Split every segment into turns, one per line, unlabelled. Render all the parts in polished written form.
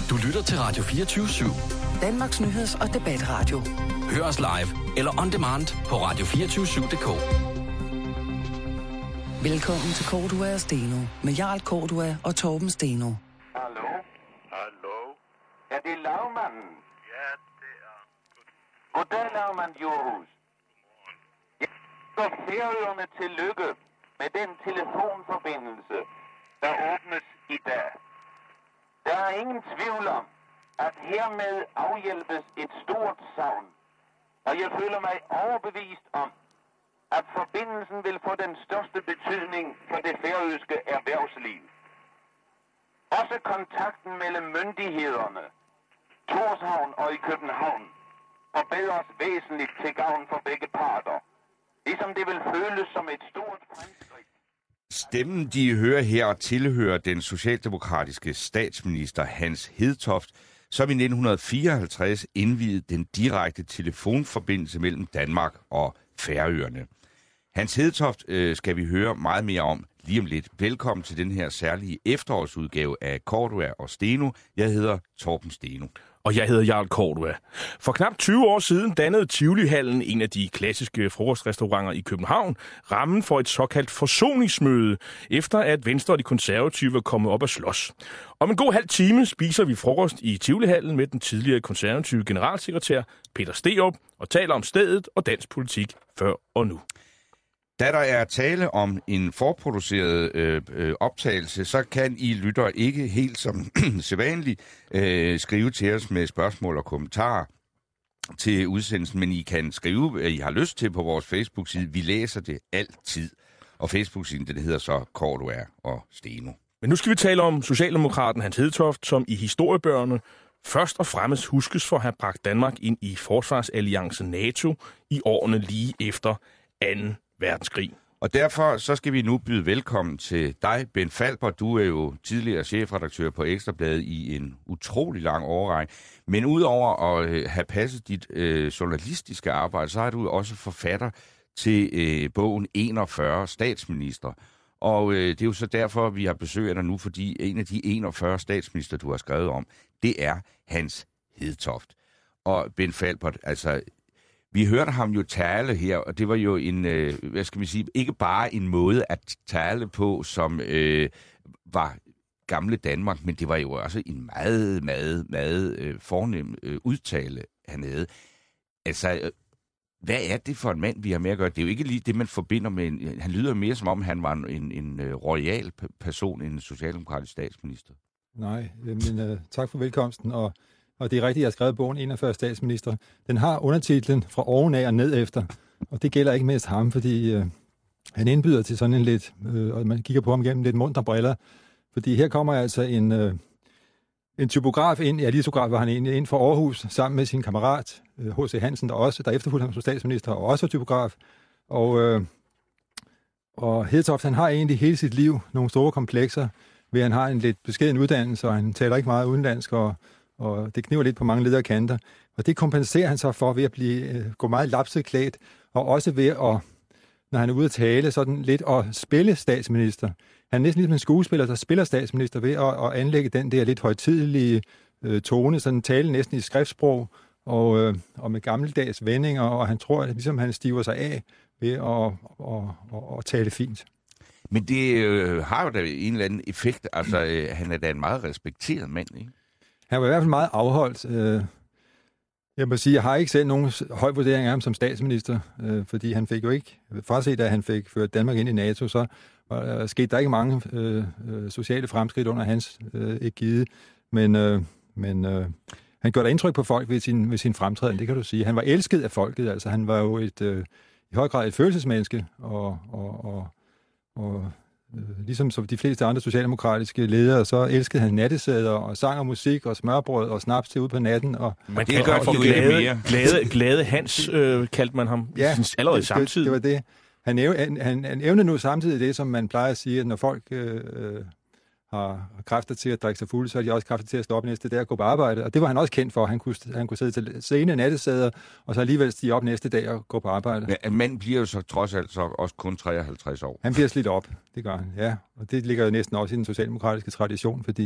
Du lytter til Radio 24/7.
Danmarks nyheds- og debatradio.
Hør os live eller on demand på radio247.dk.
Velkommen til Cordua og Steno med Jarl Cordua og Torben Steno.
Hallo?
Hallo?
Er det lavmanden?
Ja, det er.
Goddag, lavmand Johus. Jeg ønsker Færøerne tillykke med den telefonforbindelse, der åbnes i dag. Der er ingen tvivl om, at hermed afhjælpes et stort savn, og jeg føler mig overbevist om, at forbindelsen vil få den største betydning for det færøske erhvervsliv. Også kontakten mellem myndighederne, Tórshavn og i København, forbedres væsentligt til gavn for begge parter, ligesom det vil føles som et stort fremskridt.
Stemmen, de hører her, tilhører den socialdemokratiske statsminister Hans Hedtoft, som i 1954 indviede den direkte telefonforbindelse mellem Danmark og Færøerne. Hans Hedtoft skal vi høre meget mere om lige om lidt. Velkommen til den her særlige efterårsudgave af Cordua og Steno. Jeg hedder Torben Steno.
Og jeg hedder Jarl Cordua. For knap 20 år siden dannede Tivoli-hallen, en af de klassiske frokostrestauranter i København, rammen for et såkaldt forsoningsmøde, efter at Venstre og de konservative var kommet op at slås. Om en god halv time spiser vi frokost i Tivoli-hallen med den tidligere konservative generalsekretær Peter Sterup og taler om stedet og dansk politik før og nu.
Da der er tale om en forproduceret optagelse, så kan I lytter ikke helt som sædvanligt skrive til os med spørgsmål og kommentarer til udsendelsen, men I kan skrive, hvad I har lyst til på vores Facebook-side. Vi læser det altid, og Facebook-siden den hedder så Cordua og Steno.
Men nu skal vi tale om socialdemokraten Hans Hedtoft, som i historiebøgerne først og fremmest huskes for at have bragt Danmark ind i forsvarsalliance NATO i årene lige efter 2. verdenskrig.
Og derfor så skal vi nu byde velkommen til dig, Ben Falber. Du er jo tidligere chefredaktør på Ekstra Bladet i en utrolig lang årrække. Men udover at have passet dit journalistiske arbejde, så er du også forfatter til bogen 41 statsminister. Og det er jo så derfor, vi har besøg af dig nu, fordi en af de 41 statsminister, du har skrevet om, det er Hans Hedtoft. Og Ben Falber, altså vi hørte ham jo tale her, og det var jo en, hvad skal man sige, ikke bare en måde at tale på, som var gamle Danmark, men det var jo også en meget fornem udtale, han havde. Altså, hvad er det for en mand, vi har med at gøre? Det er jo ikke lige det, man forbinder med han lyder mere som om, han var en royal person, en socialdemokratisk statsminister.
Nej, men tak for velkomsten, og det er rigtigt, jeg har skrevet bogen 41 statsminister. Den har undertitlen fra oven af og ned efter, og det gælder ikke mest ham, fordi han indbyder til sådan en lidt, og man kigger på ham gennem lidt muntre briller, fordi her kommer altså en typograf ind, ja, litograf var han egentlig ind fra Aarhus, sammen med sin kammerat H.C. Hansen, der efterfulgte ham som statsminister, og også typograf. Og Hedtoft, han har egentlig hele sit liv nogle store komplekser, ved han har en lidt beskeden uddannelse, og han taler ikke meget udenlandsk, og det kniver lidt på mange ledere kanter. Og det kompenserer han så for ved at gå meget lapseklædt, og også ved at, når han er ude at tale, sådan lidt at spille statsminister. Han er næsten ligesom en skuespiller, der spiller statsminister ved at anlægge den der lidt højtidelige tone, sådan tale næsten i skriftsprog, og med gammeldags vendinger, og han tror, at ligesom han stiver sig af ved at tale fint.
Men det har jo da en eller anden effekt, altså han er da en meget respekteret mand, ikke?
Han var i hvert fald meget afholdt. Jeg må sige, jeg har ikke selv nogen høj vurdering af ham som statsminister, fordi han fik jo ikke, fraset da han fik ført Danmark ind i NATO, så skete der ikke mange sociale fremskridt under hans egide, men han gjorde da indtryk på folk ved sin fremtræden, det kan du sige. Han var elsket af folket, altså han var jo i høj grad et følelsesmenneske, og ligesom som de fleste andre socialdemokratiske ledere, så elskede han nattesæder og sang og musik og smørbrød og snaps til ude på natten. Og
man kan gøre for glade Hans, kaldte man ham,
ja,
allerede samtidig.
Det var det. Han evnede nu samtidig det, som man plejer at sige, at når folk har kræfter til at drikke sig fulde, så har de også kræfter til at stoppe næste dag og gå på arbejde. Og det var han også kendt for. Han kunne sidde til sene nattesæder, og så alligevel stige op næste dag og gå på arbejde.
Men en mand bliver jo så trods alt så også kun 53 år.
Han bliver slidt op, det gør han, ja. Og det ligger jo næsten også i den socialdemokratiske tradition, fordi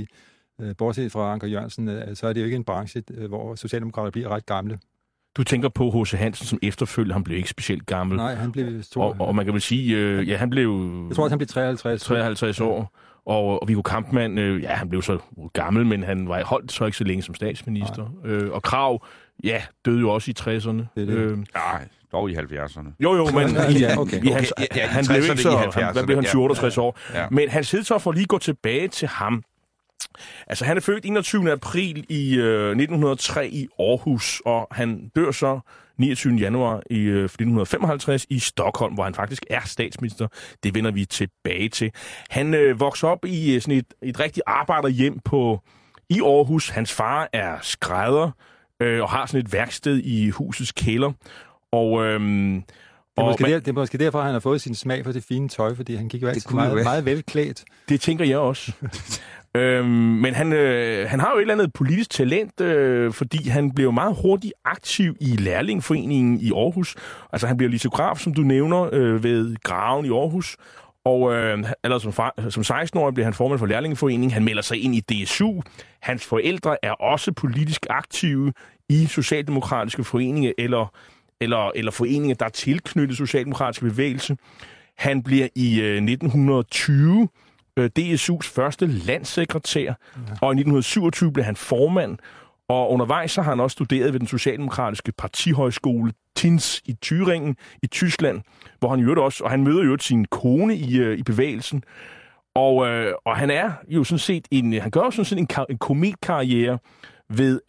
bortset fra Anker Jørgensen, så er det jo ikke en branche, hvor socialdemokrater bliver ret gamle.
Du tænker på H.C. Hansen som efterfølger. Han blev ikke specielt gammel.
Nej, han blev stor.
Og man kan vel sige, han blev...
Jeg tror også, han blev 53
år. Og Viggo Kampmann, han blev så gammel, men han var holdt så ikke så længe som statsminister. Og Krag, døde jo også i 60'erne.
Nej, dog i 70'erne.
Jo, men
okay.
Han blev ikke så... Hvad blev han, 68 år?
Ja.
Men Hans Hedtoft får lige gå tilbage til ham. Altså, han er født 21. april i 1903 i Aarhus, og han dør så 29. januar i 1955 i Stockholm, hvor han faktisk er statsminister. Det vender vi tilbage til. Han vokser op i sådan et rigtigt arbejderhjem i Aarhus. Hans far er skrædder og har sådan et værksted i husets kælder. Og
det er måske derfor, han har fået sin smag for det fine tøj, fordi han gik jo altid meget velklædt.
Det tænker jeg også. Men han har jo et eller andet politisk talent, fordi han blev meget hurtigt aktiv i lærlingeforeningen i Aarhus. Altså han bliver litograf, som du nævner, ved Graven i Aarhus. Og som 16-årig bliver han formand for lærlingeforeningen. Han melder sig ind i DSU. Hans forældre er også politisk aktive i socialdemokratiske foreninger eller foreninger, der er tilknyttet socialdemokratiske bevægelse. Han bliver i 1920 DSU's første landssekretær, og i 1927 blev han formand, og undervejs så har han også studeret ved den socialdemokratiske partihøjskole Tinz i Thüringen i Tyskland, hvor han han møder jo sin kone i bevægelsen, og han er jo sådan set han gør jo sådan set en kometkarriere ved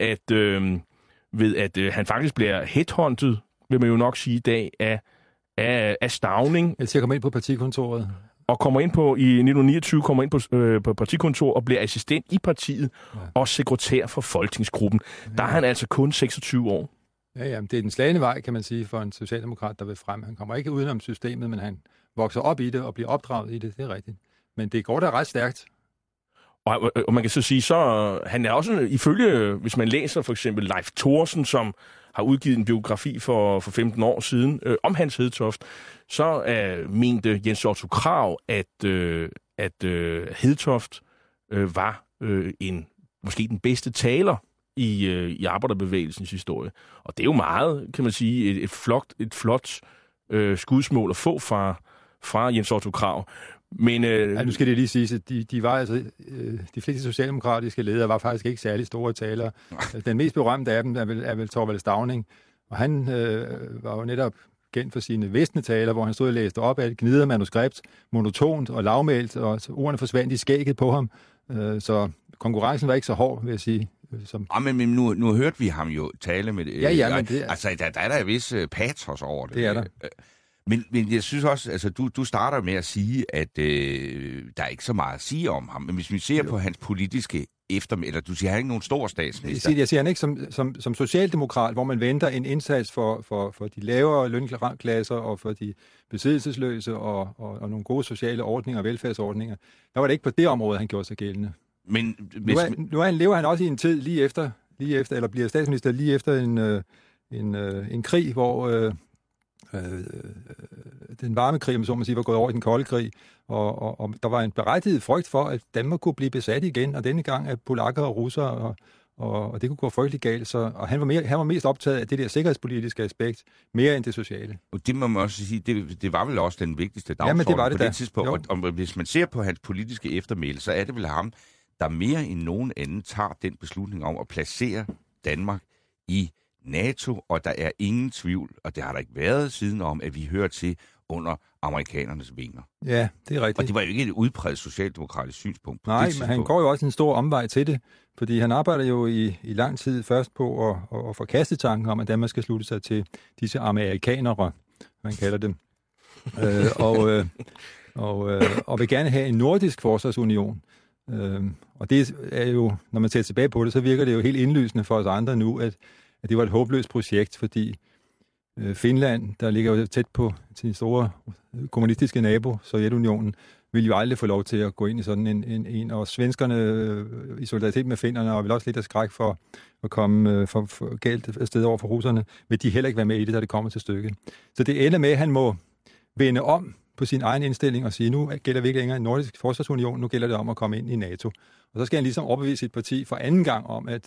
at han faktisk bliver headhunted, vil man jo nok sige i dag, af Stauning.
Jeg kommer ind på partikontoret.
Og i 1929 kommer ind på partikontor og bliver assistent i partiet og sekretær for folketingsgruppen. Der er han altså kun 26 år.
Ja, det er den slagende vej, kan man sige, for en socialdemokrat, der vil frem. Han kommer ikke udenom systemet, men han vokser op i det og bliver opdraget i det. Det er rigtigt. Men det går da ret stærkt.
Og man kan så sige, han er også ifølge, hvis man læser for eksempel Leif Thorsen, som har udgivet en biografi for 15 år siden om Hans Hedtoft, så mente Jens Otto Krag, at Hedtoft var måske den bedste taler i arbejderbevægelsens historie. Og det er jo meget, kan man sige, et flot skudsmål at få fra Jens Otto Krag. Men
nu skal det lige sige, at de var altså de fleste socialdemokratiske ledere var faktisk ikke særlig store talere. Den mest berømte af dem er vel Thorvald Stauning, og han var jo netop kendt for sine visne taler, hvor han stod og læste op af et gnidret manuskript, monotont og lavmælt, og ordene forsvandt i skægget på ham. Så konkurrencen var ikke så hård, vil jeg sige.
Men nu hørte vi ham jo tale med det.
Men det
altså, der er der en vis patos over det.
Det er der.
Men jeg synes også, altså du starter med at sige, at der er ikke så meget at sige om ham. Men hvis vi ser på hans politiske eller du siger, han er ikke nogen stor statsminister.
Jeg siger han ikke som socialdemokrat, hvor man venter en indsats for de lavere lønklasser og for de besiddelsesløse og nogle gode sociale ordninger og velfærdsordninger. Der var det ikke på det område, han gjorde sig gældende. Men lever han også i en tid lige efter eller bliver statsminister lige efter en krig, hvor den varme krig, om så må sige, var gået over i den kolde krig, og der var en berettiget frygt for, at Danmark kunne blive besat igen, og denne gang af polakker og russere, og det kunne gå frygtelig galt. Og han var mest optaget af det der sikkerhedspolitiske aspekt, mere end det sociale.
Og det må man også sige, det var vel også den vigtigste dagsorden på det tidspunkt. Og hvis man ser på hans politiske eftermæle, så er det vel ham, der mere end nogen anden tager den beslutning om at placere Danmark i NATO, og der er ingen tvivl, og det har der ikke været siden om, at vi hører til under amerikanernes vinger.
Ja, det er rigtigt.
Og det var jo ikke et udpræget socialdemokratisk synspunkt.
Nej, men han går jo også en stor omvej til det, fordi han arbejder jo i lang tid først på at forkaste tanken om, at Danmark skal slutte sig til disse amerikanere, man kalder dem, og vil gerne have en nordisk forsvarsunion. Og det er jo, når man ser tilbage på det, så virker det jo helt indlysende for os andre nu, at det var et håbløst projekt, fordi Finland, der ligger jo tæt på sin store kommunistiske nabo, Sovjetunionen, ville jo aldrig få lov til at gå ind i sådan en og svenskerne i solidaritet med finnerne, og vil også lidt af skræk for at komme for galt afsted over for russerne, vil de heller ikke være med i det, da det kommer til stykket. Så det ender med, at han må vende om på sin egen indstilling og sige, nu gælder vi ikke længere en nordisk forsvarsunion, nu gælder det om at komme ind i NATO. Og så skal han ligesom overbevise sit parti for anden gang om, at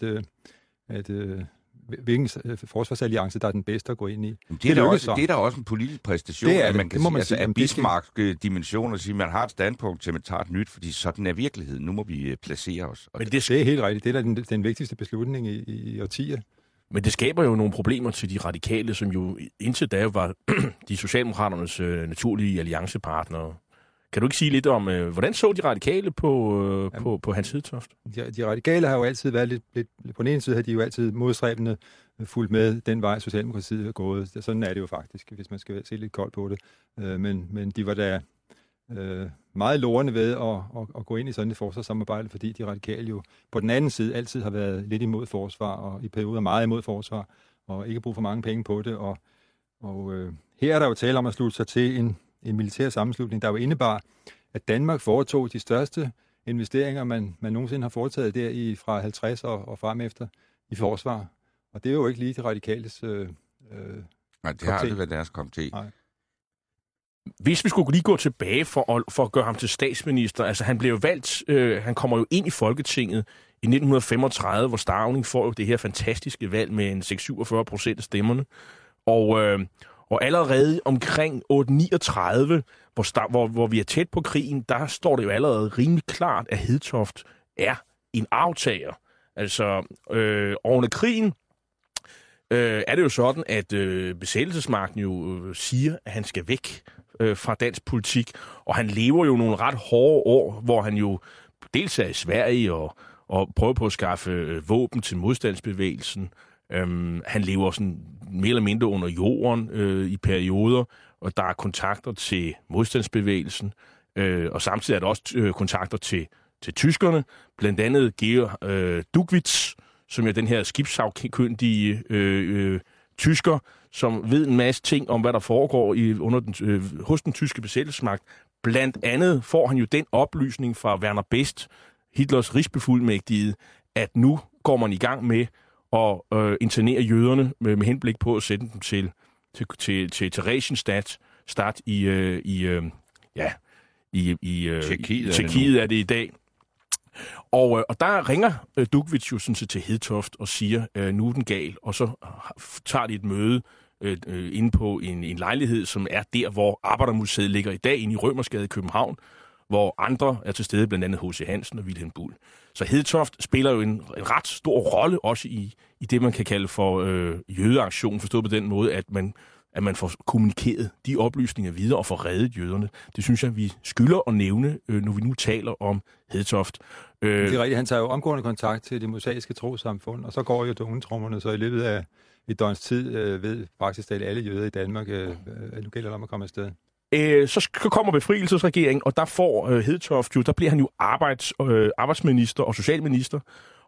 hvilken forsvarsalliance, der er den bedste at gå ind i.
Det er da også en politisk præstation, at man kan sige, at Bismarck-dimensioner siger, at man har et standpunkt til, at man tager et nyt, fordi sådan er virkeligheden. Nu må vi placere os.
Men det er helt rigtigt. Det er den vigtigste beslutning i årtier.
Men det skaber jo nogle problemer til de radikale, som jo indtil da var de socialdemokraternes naturlige alliancepartnere. Kan du ikke sige lidt om, hvordan så de radikale på Hans Hedtoft?
De radikale har jo altid været lidt på den ene side har de jo altid modstræbende fulgt med den vej, Socialdemokratiet er gået. Sådan er det jo faktisk, hvis man skal se lidt koldt på det. Men de var da meget lorende ved at gå ind i sådan et forsvarssamarbejde, fordi de radikale jo på den anden side altid har været lidt imod forsvar, og i perioder meget imod forsvar, og ikke brug for mange penge på det. Og her er der jo tale om at slutte sig til en militær sammenslutning, der jo indebar, at Danmark foretog de største investeringer, man nogensinde har foretaget der fra 50 og frem efter i forsvar. Og det er jo ikke lige de radikales
nej, det har aldrig været deres kop te.
Nej. Hvis vi skulle lige gå tilbage for at gøre ham til statsminister, altså han blev jo valgt, han kommer jo ind i Folketinget i 1935, hvor Stauning får jo det her fantastiske valg med en 6-47% af stemmerne. Og allerede omkring 839, hvor vi er tæt på krigen, der står det jo allerede rimelig klart, at Hedtoft er en aftager. Altså, under krigen er det jo sådan, at besættelsesmagten jo siger, at han skal væk fra dansk politik, og han lever jo nogle ret hårde år, hvor han jo dels er i Sverige og prøver på at skaffe våben til modstandsbevægelsen. Han lever sådan mere eller mindre under jorden i perioder, og der er kontakter til modstandsbevægelsen, og samtidig er der også kontakter til tyskerne, blandt andet Georg Dugwitz, som er den her skibssagkyndige tysker, som ved en masse ting om, hvad der foregår hos den tyske besættelsesmagt. Blandt andet får han jo den oplysning fra Werner Best, Hitlers rigsbefuldmægtige, at nu går man i gang med at internere jøderne med henblik på at sætte dem til Theresienstadt i Tjekkiet er det i dag. Og der ringer Dugwitz jo sådan set til Hedtoft og siger, nu er den gal, og så tager de et møde inde på en lejlighed, som er der, hvor Arbejdermuseet ligger i dag, inde i Rømersgade i København, hvor andre er til stede, blandt andet H.C. Hansen og Wilhelm Buhl. Så Hedtoft spiller jo en ret stor rolle også i det, man kan kalde for jødeaktion, forstået på den måde, at man får kommunikeret de oplysninger videre og får reddet jøderne. Det synes jeg, vi skylder at nævne, når vi nu taler om Hedtoft.
Det er rigtigt. Han tager jo omgående kontakt til det mosaiske trossamfund, og så går jo dungetrommerne, så i løbet af et døgns tid ved faktisk alle jøder i Danmark, at nu gælder det om at komme afsted.
Så kommer befrielsesregeringen, og der får Hedtoft jo, der bliver han jo arbejdsminister og socialminister,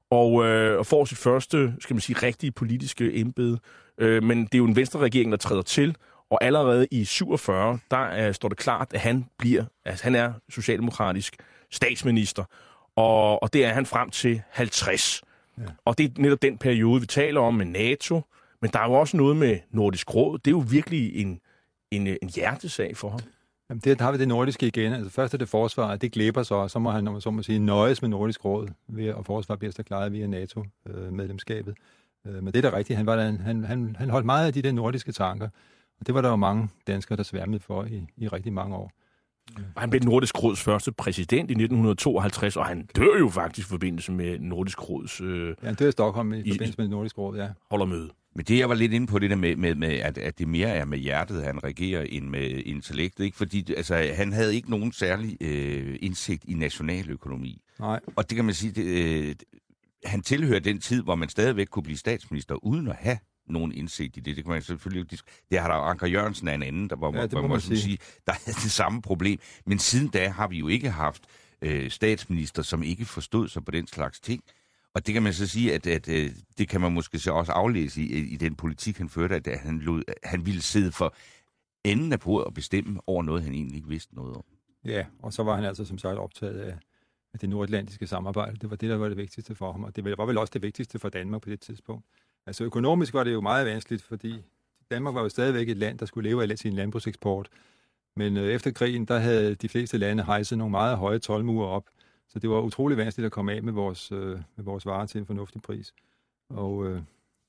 og får sit første, skal man sige, rigtige politiske embede. Men det er jo en venstreregering, der træder til, og allerede i 47, der står det klart, at han er socialdemokratisk statsminister, og det er han frem til 50. Ja. Og det er netop den periode, vi taler om med NATO, men der er jo også noget med Nordisk Råd. Det er jo virkelig en hjertesag for ham.
Jamen der har vi det nordiske igen. Altså først er det forsvar, det glæber så må han, når man så må sige, nøjes med Nordisk Råd, og forsvar bliver så klaret via NATO-medlemskabet. Men det er da rigtigt. Han holdt meget af de der nordiske tanker, og det var der jo mange danskere, der sværmede for i rigtig mange år.
Og han blev Nordisk Råds første præsident i 1952, og han dør jo faktisk i forbindelse med Nordisk Råds...
han dør i Stockholm i forbindelse med Nordisk Råd, ja.
Holder møde.
Men det, jeg var lidt inde på, det der med at det mere er med hjertet, han regerer, end med intellektet, ikke? Fordi altså, han havde ikke nogen særlig indsigt i nationaløkonomi.
Nej.
Og det kan man sige, han tilhører den tid, hvor man stadigvæk kunne blive statsminister, uden at have nogen indsigt i det. Det kan man selvfølgelig ikke. Det har der Anker Jørgensen af en anden, hvor man sige, der er det samme problem. Men siden da har vi jo ikke haft statsminister, som ikke forstod sig på den slags ting. Og det kan man så sige, at det kan man måske så også aflæse i den politik, han førte, at han ville sidde for enden af bordet og bestemme over noget, han egentlig ikke vidste noget om.
Ja, og så var han altså som sagt optaget af det nordatlantiske samarbejde. Det var det, der var det vigtigste for ham, og det var vel også det vigtigste for Danmark på det tidspunkt. Altså økonomisk var det jo meget vanskeligt, fordi Danmark var jo stadigvæk et land, der skulle leve af sin landbrugseksport. Men efter krigen, der havde de fleste lande hejset nogle meget høje toldmure op. Så det var utrolig vanskeligt at komme af med vores varer til en fornuftig pris. Og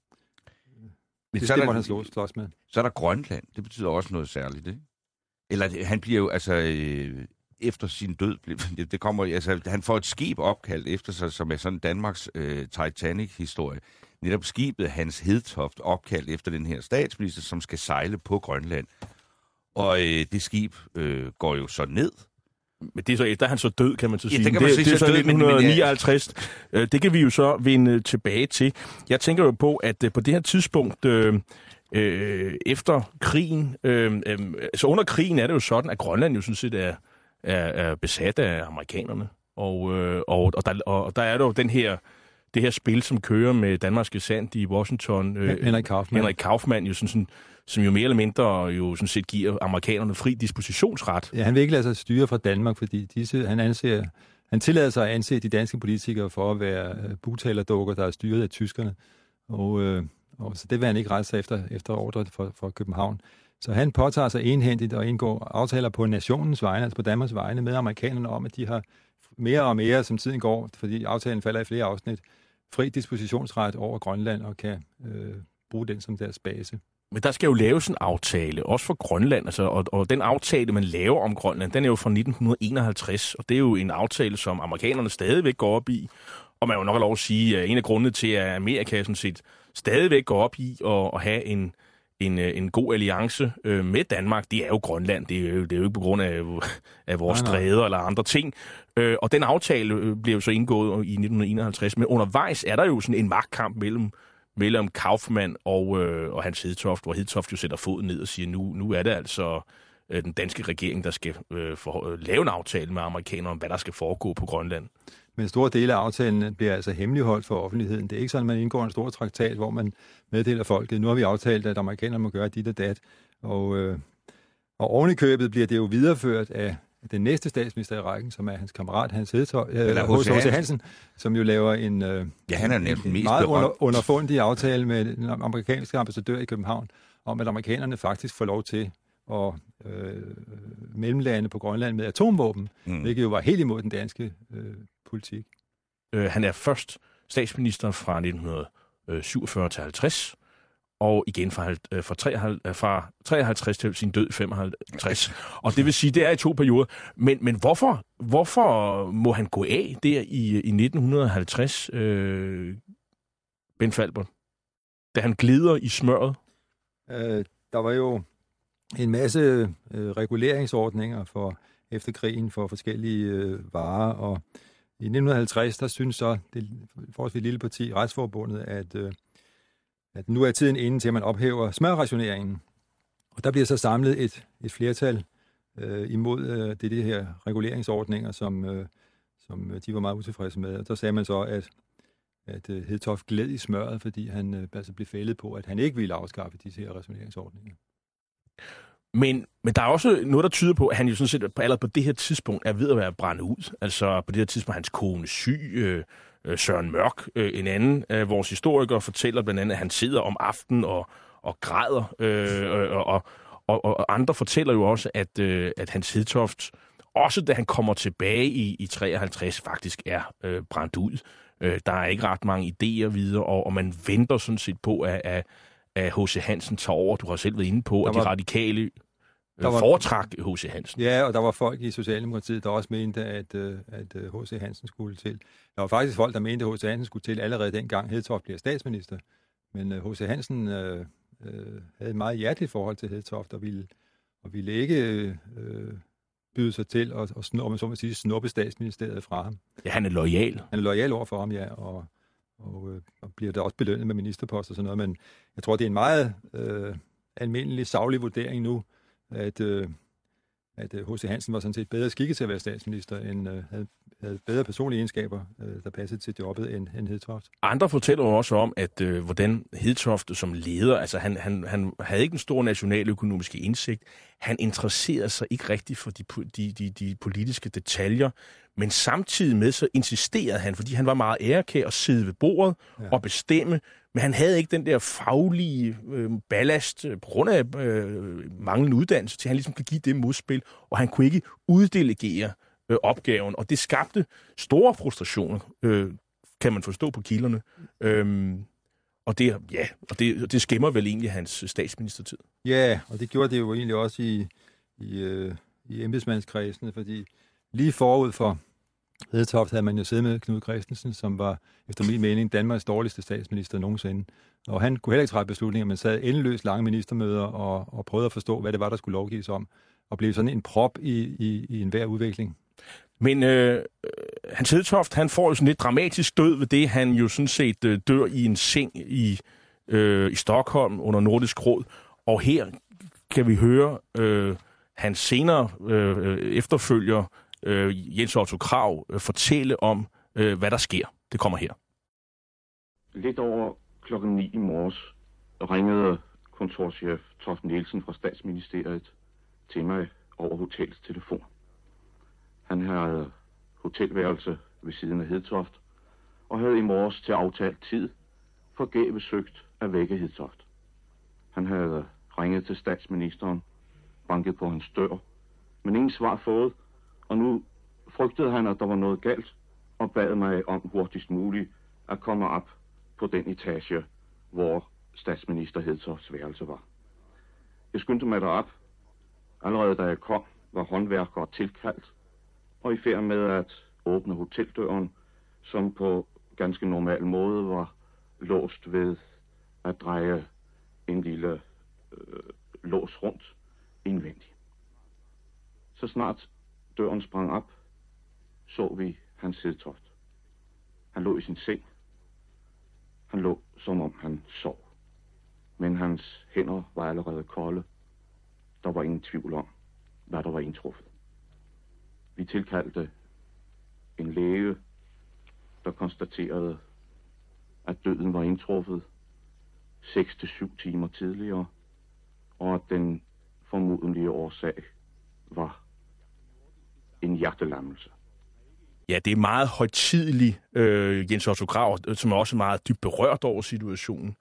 det måtte han slås med.
Så er der Grønland. Det betyder også noget særligt, ikke? Eller han bliver jo, efter sin død, det kommer, han får et skib opkaldt efter sig, som er sådan Danmarks Titanic-historie. Netop skibet Hans Hedtoft opkaldt efter den her statsminister, som skal sejle på Grønland. Og det skib går jo så ned.
Men det er så efter han så død, kan man så sige.
Det er så
1959. Det kan vi jo så vende tilbage til. Jeg tænker jo på, at på det her tidspunkt, efter krigen, så under krigen er det jo sådan, at Grønland jo sådan set er besat af amerikanerne. Og der er der jo det her spil, som kører med Danmarks gesandt i Washington. Henrik Kaufmann jo sådan, som jo mere eller mindre jo sådan set giver amerikanerne fri dispositionsret.
Ja, han vil ikke lade sig styre fra Danmark, fordi han tillader sig at anse de danske politikere for at være bugtalerdukker, der er styret af tyskerne. Og så det vil han ikke rette sig efter ordre fra København. Så han påtager sig enhændigt og indgår aftaler på nationens vegne, altså på Danmarks vegne, med amerikanerne om, at de har mere og mere, som tiden går, fordi aftalen falder i flere afsnit, fri dispositionsret over Grønland og kan bruge den som deres base.
Men der skal jo laves en aftale, også for Grønland, og den aftale, man laver om Grønland, den er jo fra 1951, og det er jo en aftale, som amerikanerne stadigvæk går op i, og man vil nok have lov at sige, at en af grundene til, at Amerika sådan set stadigvæk går op i at have en god alliance med Danmark, det er jo Grønland. Det er jo ikke på grund af vores stræder eller andre ting. Og den aftale blev jo så indgået i 1951, men undervejs er der jo sådan en magtkamp mellem Kaufmann og Hans Hedtoft, hvor Hedtoft jo sætter foden ned og siger, nu er det altså den danske regering, der skal lave en aftale med amerikanerne om, hvad der skal foregå på Grønland.
Men store dele af aftalen bliver altså hemmeligholdt for offentligheden. Det er ikke sådan, at man indgår en stor traktat, hvor man meddeler folket. Nu har vi aftalt, at amerikanerne må gøre dit og dat. Og oven i købet bliver det jo videreført af den næste statsminister i rækken, som er hans kammerat Hans Hedtoft, H.C. Hansen, som jo laver en
han er
en meget underfundig aftale med den amerikanske ambassadør i København, om at amerikanerne faktisk får lov til at mellemlande på Grønland med atomvåben, hvilket jo var helt imod den danske politik.
Han er først statsminister fra 1947 til 50, og igen fra 53 til sin død 55. Og det vil sige, det er i 2 perioder. Men hvorfor må han gå af der i 1950, Ben Falber, da han glider i smøret?
Der var jo en masse reguleringsordninger efter krigen for forskellige varer, og i 1950, der synes så det forholdsvis lille parti, Retsforbundet, at nu er tiden inde til, at man ophæver smørrationeringen. Og der bliver så samlet et flertal imod det her reguleringsordninger, som de var meget utilfredse med. Og der sagde man så, at Hedtoft gled i smøret, fordi han altså blev fældet på, at han ikke ville afskaffe disse her rationeringsordninger.
Men der er også noget, der tyder på, at han jo sådan set allerede på det her tidspunkt er ved at være brændt ud. Altså på det her tidspunkt hans kone syg, Søren Mørk, en anden af vores historikere, fortæller blandt andet, at han sidder om aftenen og græder. Og andre fortæller jo også, at Hans Hedtoft, også da han kommer tilbage i 53, faktisk er brændt ud. Der er ikke ret mange idéer videre, og man venter sådan set på, at H.C. Hansen tager over. Du har selv været inde på, at de radikale foretrak H.C. Hansen.
Ja, og der var folk i Socialdemokratiet, der også mente, at H.C. Hansen skulle til. Der var faktisk folk, der mente, at H.C. Hansen skulle til allerede dengang Hedtoft bliver statsminister. Men H.C. Hansen havde et meget hjerteligt forhold til Hedtoft, og ville ikke byde sig til at snuppe statsministeriet fra ham.
Ja, han er loyal.
Han er loyal over for ham, ja, og bliver der også belønnet med ministerpost og sådan noget. Men jeg tror, det er en meget almindelig, saglig vurdering nu, at H.C. Hansen var sådan set bedre skikket til at være statsminister, end havde bedre personlige egenskaber, der passede til jobbet, end Hedtoft.
Andre fortæller også om, at hvordan Hedtoft som leder, altså han havde ikke en stor nationaløkonomisk indsigt. Han interesserede sig ikke rigtig for de politiske detaljer, Men samtidig med, så insisterede han, fordi han var meget ærekær at sidde ved bordet og bestemme, men han havde ikke den der faglige ballast på grund af manglende uddannelse, til han ligesom kunne give det modspil, og han kunne ikke uddelegere opgaven, og det skabte store frustrationer, kan man forstå på kilderne. Og det skæmmer vel egentlig hans statsministertid.
Ja, og det gjorde det jo egentlig også i embedsmandskredsene, fordi lige forud for Hedtoft havde man jo siddet med Knud Christensen, som var, efter min mening, Danmarks dårligste statsminister nogensinde. Og han kunne heller ikke træffe beslutninger, men sad endeløst lange ministermøder og prøvede at forstå, hvad det var, der skulle lovgives om, og blev sådan en prop i enhver udvikling.
Men Hans Hedtoft, han får jo sådan lidt dramatisk død ved det, han jo sådan set dør i en seng i Stockholm under Nordisk Råd. Og her kan vi høre hans senere efterfølger, Jens Otto Krag, fortælle om, hvad der sker. Det kommer her.
Lidt over 9:00 i morges ringede kontorchef Torsten Nielsen fra Statsministeriet til mig over hotellets telefon. Han havde hotelværelse ved siden af Hedtoft, og havde i morges til aftalt tid forgæves søgt at vække Hedtoft. Han havde ringet til statsministeren, banket på hans dør, men ingen svar fået, og nu frygtede han, at der var noget galt, og bad mig om hurtigst muligt at komme op på den etage, hvor statsminister Hedtofts værelse var. Jeg skyndte mig derop. Allerede da jeg kom, var håndværkere tilkaldt, og i færd med at åbne hoteldøren, som på ganske normal måde var låst ved at dreje en lille lås rundt indvendigt. Så snart døren sprang op, så vi Hans Hedtoft. Han lå i sin seng. Han lå, som om han sov. Men hans hænder var allerede kolde. Der var ingen tvivl om, hvad der var indtruffet. Vi tilkaldte en læge, der konstaterede, at døden var indtruffet 6-7 timer tidligere, og at den formodentlige årsag var en hjertelammelse.
Ja, det er meget højtideligt, Jens Otto Krag, som er også meget dybt berørt over situationen.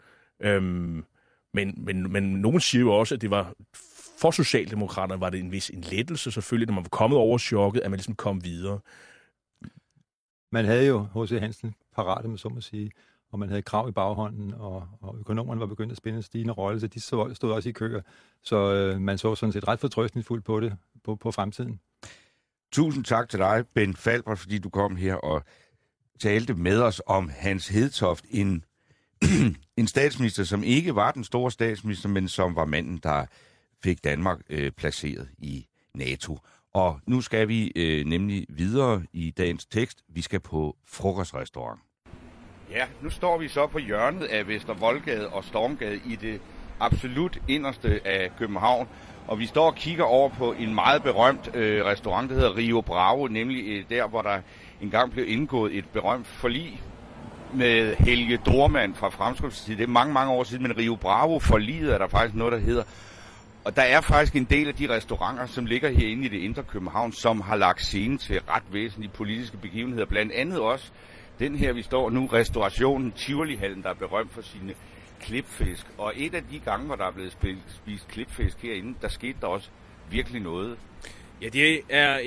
Men nogen siger jo også, at det var for Socialdemokraterne var det en lettelse selvfølgelig, når man var kommet over chokket, at man ligesom kom videre.
Man havde jo H.C. Hansen parate, med så må sige, og man havde Krag i baghånden, og økonomerne var begyndt at spille en stigende rolle, så de stod også i køer. Så man så sådan set ret fortrøstningsfuldt på det, på fremtiden.
Tusind tak til dig, Ben Falbert, fordi du kom her og talte med os om Hans Hedtoft, en statsminister, som ikke var den store statsminister, men som var manden, der fik Danmark placeret i NATO. Og nu skal vi nemlig videre i dagens tekst. Vi skal på frokostrestaurant. Ja, nu står vi så på hjørnet af Vestervoldgade og Stormgade i det absolut inderste af København. Og vi står og kigger over på en meget berømt restaurant, der hedder Rio Bravo, nemlig der, hvor der engang blev indgået et berømt forlig med Helge Dorman fra Fremskridtspartiet. Det er mange, mange år siden, men Rio Bravo-forliget er der faktisk noget, der hedder. Og der er faktisk en del af de restauranter, som ligger herinde i det indre København, som har lagt scene til ret væsentlige politiske begivenheder. Blandt andet også den her, vi står nu, restaurationen Tivolihallen, der er berømt for sine klipfisk. Og et af de gange, hvor der er blevet spist klipfisk herinde, der skete der også virkelig noget.
Ja, det er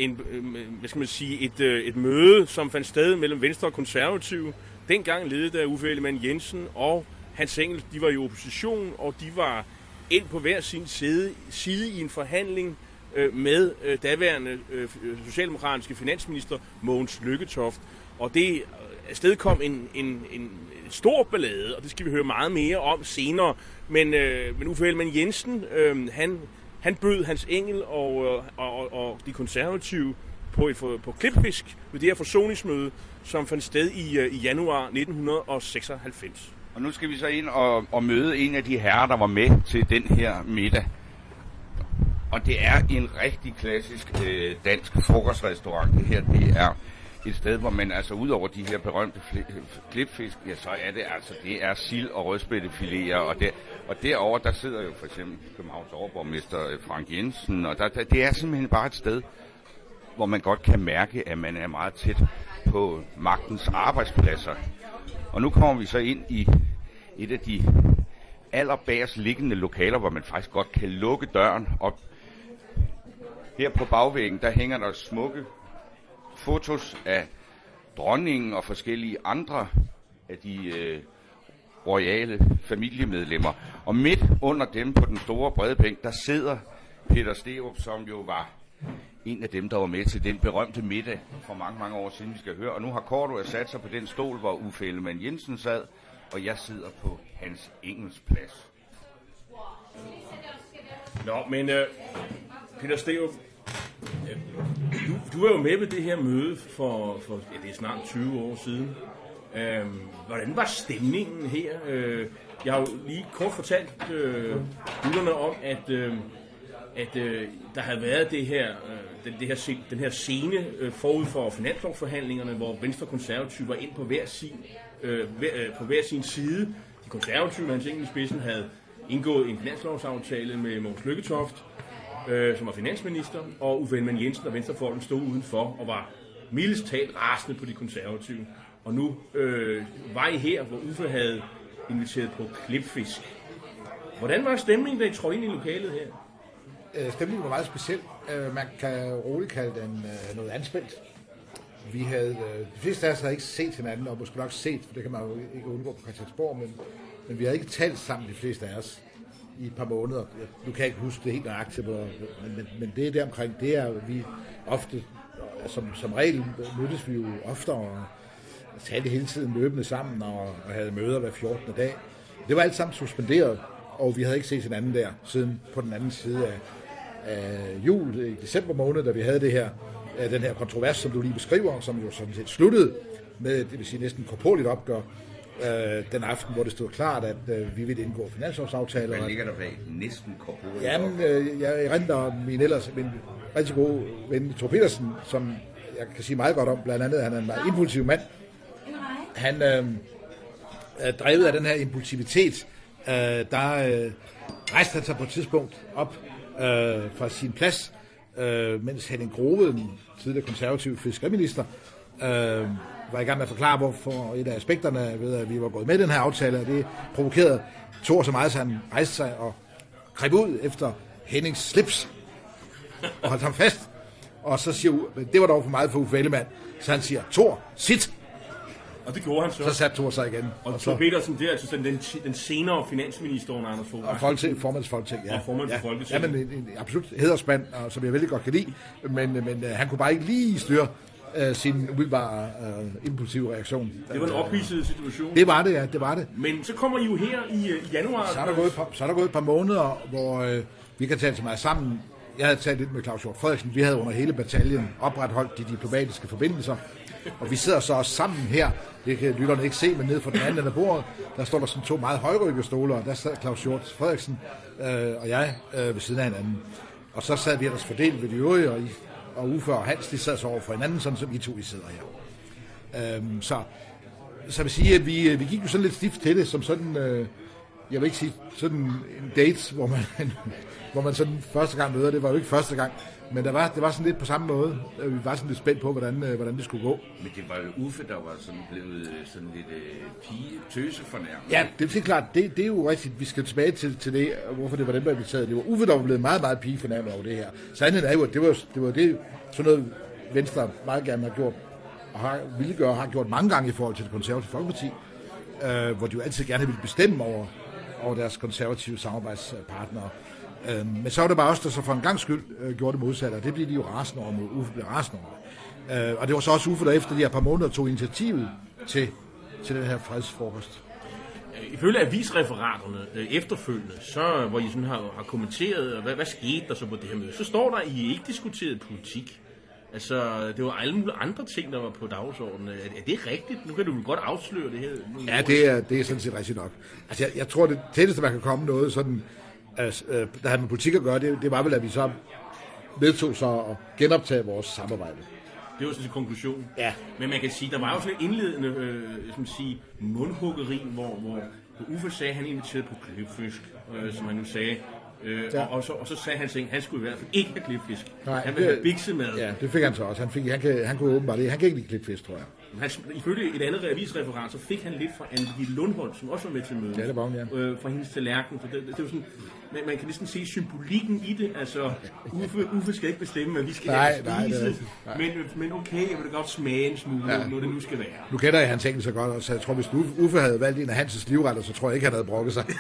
et møde, som fandt sted mellem Venstre og Konservative. Dengang ledet af Uffe Ellemann-Jensen og Hans Engel, de var i opposition, og de var ind på hver sin side i en forhandling med daværende socialdemokratiske finansminister Mogens Lykketoft. Og det afstedkom en stor ballade, og det skal vi høre meget mere om senere. Men Uffe Ellemann-Jensen, han bød Hans Engel og de konservative på klipfisk ved det her forsoningsmøde, som fandt sted i januar 1996.
Og nu skal vi så ind og møde en af de herrer, der var med til den her middag. Og det er en rigtig klassisk dansk frokostrestaurant. Det her, det er et sted, hvor man altså ud over de her berømte klipfisk, ja, så er det altså, det er sild og rødspættefileter, og derover der sidder jo for eksempel Københavns overborgmester Frank Jensen, og det er simpelthen bare et sted, hvor man godt kan mærke, at man er meget tæt på magtens arbejdspladser. Og nu kommer vi så ind i et af de allerbærest liggende lokaler, hvor man faktisk godt kan lukke døren op. Her på bagvæggen, der hænger der smukke fotos af dronningen og forskellige andre af de royale familiemedlemmer. Og midt under dem på den store brede bænk, der sidder Peter Sterup, som jo var en af dem, der var med til den berømte middag for mange, mange år siden, vi skal høre. Og nu har Cordua sat sig på den stol, hvor Uffe Ellemann-Jensen sad, og jeg sidder på Hans Engels plads.
Nå, men Peter Sterup, du var jo med ved det her møde for det er snart 20 år siden. Hvordan var stemningen her? Jeg har jo lige kort fortalt lytterne om, at der havde været den her scene forud for finanslovsforhandlingerne, hvor Venstre og Konservative var ind på hver sin side. De konservative, med Hans Engel i spidsen, havde indgået en finanslovsaftale med Mogens Lykketoft, som var finansminister, og Uffe Ellemann-Jensen og Venstrefolken stod udenfor og var mildest talt rasende på de konservative. Og nu var I her, hvor Uffe havde inviteret på klipfisk. Hvordan var stemningen, da I trådte ind i lokalet her?
Stemningen var meget speciel. Man kan roligt kalde den noget anspændt. Vi havde, de fleste af os havde ikke set hinanden, og måske nok set, for det kan man jo ikke undgå på Christiansborg, men vi havde ikke talt sammen, de fleste af os, i et par måneder. Du kan ikke huske det helt nøjagtigt, men det er der omkring, det er vi ofte, som regel mødtes vi jo oftere, og talte hele tiden løbende sammen, og havde møder hver 14. dag. Det var alt sammen suspenderet, og vi havde ikke set hinanden der, siden på den anden side af jul i december måned, da vi havde det her, den her kontrovers, som du lige beskriver, som jo sådan set sluttede med, det vil sige næsten korporligt opgør, den aften, hvor det stod klart, at vi ville indgå finanslovsaftaler.
Hvad ligger der bag næsten korporligt?
Jamen, jeg erindrer min rigtig gode ven, Thor Petersen, som jeg kan sige meget godt om, blandt andet, han er en meget impulsiv mand. Han drevet af den her impulsivitet, der rejste han sig på et tidspunkt op fra sin plads, mens Henning Grove, den tidligere konservative fiskeriminister, var i gang med at forklare, hvorfor et af aspekterne ved, at vi var gået med den her aftale, og det provokerede Thor så meget, så han rejste sig og greb ud efter Hennings slips og holdt ham fast. Og så siger det var dog for meget for Uffe Ellemann, så han siger, Thor, sit!
Og det gjorde han så.
Så satte Thor sig igen.
Og Thor Petersen, det er altså den senere finansminister under Anders Fogh Rasmussen.
Og formandens Folketing, ja.
Og formandens Folketing.
Ja, men en absolut hædersmand, som jeg vældig godt kan lide, men han kunne bare ikke lige styre sin umiddelbare impulsive reaktion.
Det var en ophidset situation.
Det var det, ja, det var det.
Men så kommer I jo her i januar.
Så er der gået et par måneder, hvor vi kan tale så meget sammen. Jeg havde talt lidt med Claus Hjort Frederiksen. Vi havde under hele bataljen opretholdt de diplomatiske forbindelser. Og vi sidder så også sammen her. Det kan lytterne ikke se, men nede for den anden af bordet, der står der sådan to meget højryggede stoler, og der sad Claus Hjort Frederiksen og jeg ved siden af hinanden. Og så sad vi ellers fordelt ved de øvrige, og Uffe og Hans, de sad så over for hinanden, sådan som I to, I sidder her. Så vil sige, at vi gik jo sådan lidt stift til det, som sådan, jeg vil ikke sige sådan en date, hvor man sådan første gang møder. Det var jo ikke første gang, men det var sådan lidt på samme måde. Vi var sådan lidt spændt på, hvordan det skulle gå.
Men det var jo Uffe, der var sådan blevet sådan lidt pige-tøse fornærmet.
Ja, det er klart. Det er jo rigtigt. Vi skal tilbage til det, hvorfor det var dem, der blev taget. Det var Uffe, der var blevet meget, meget pige fornærmet over det her. Sandheden er jo, at det var det, sådan noget Venstre meget gerne har gjort, og har gjort mange gange i forhold til det konservative Folkeparti, hvor de jo altid gerne ville bestemme over deres konservative samarbejdspartnere. Men så var det bare også, der så for en gang skyld gjorde det modsatte, og det blev de jo rasende over, Uffe blev rasende over. Og det var så også Uffe, der efter de her par måneder tog initiativet til den her fredsfrokost.
Ifølge avisreferaterne efterfølgende, så hvor I sådan har kommenteret, hvad skete der så på det her møde, så står der, at I ikke diskuterede politik. Altså, det var alle mulige andre ting, der var på dagsordenen. Er det rigtigt? Nu kan du vel godt afsløre det her.
Ja, det er sådan set rigtigt nok. Altså, jeg tror, det tætteste, man kan komme noget sådan, der har med politik at gøre, det var vel, at vi så vedtog så at genoptage vores samarbejde.
Det var sådan en konklusion.
Ja.
Men man kan sige, der var jo sådan en indledende mundhuggeri, hvor Uffe sagde, at han inviterede på klipfisk, som han nu sagde. Og så sagde han, at han skulle i hvert fald ikke have klipfisk.
Nej,
han ville have biksemad.
Ja, det fik han så også. Han kunne åbenbart det. Han kan ikke lide klipfisk, tror jeg.
Ifølge et andet avisreferat, så fik han lidt fra Anne-Gitte Lundholm, som også var med til mødet.
Ja, det var hun, ja.
Fra hendes tallerken. Så det er jo sådan, man kan næsten se symbolikken i det. Altså, Uffe skal ikke bestemme, hvad vi skal spise. Men okay, jeg vil da godt smage en smule, når det nu skal være.
Nu kender jeg hans engelsk så godt, så jeg tror, hvis Uffe havde valgt en af Hans' livretter, så tror jeg ikke, han havde brokket sig.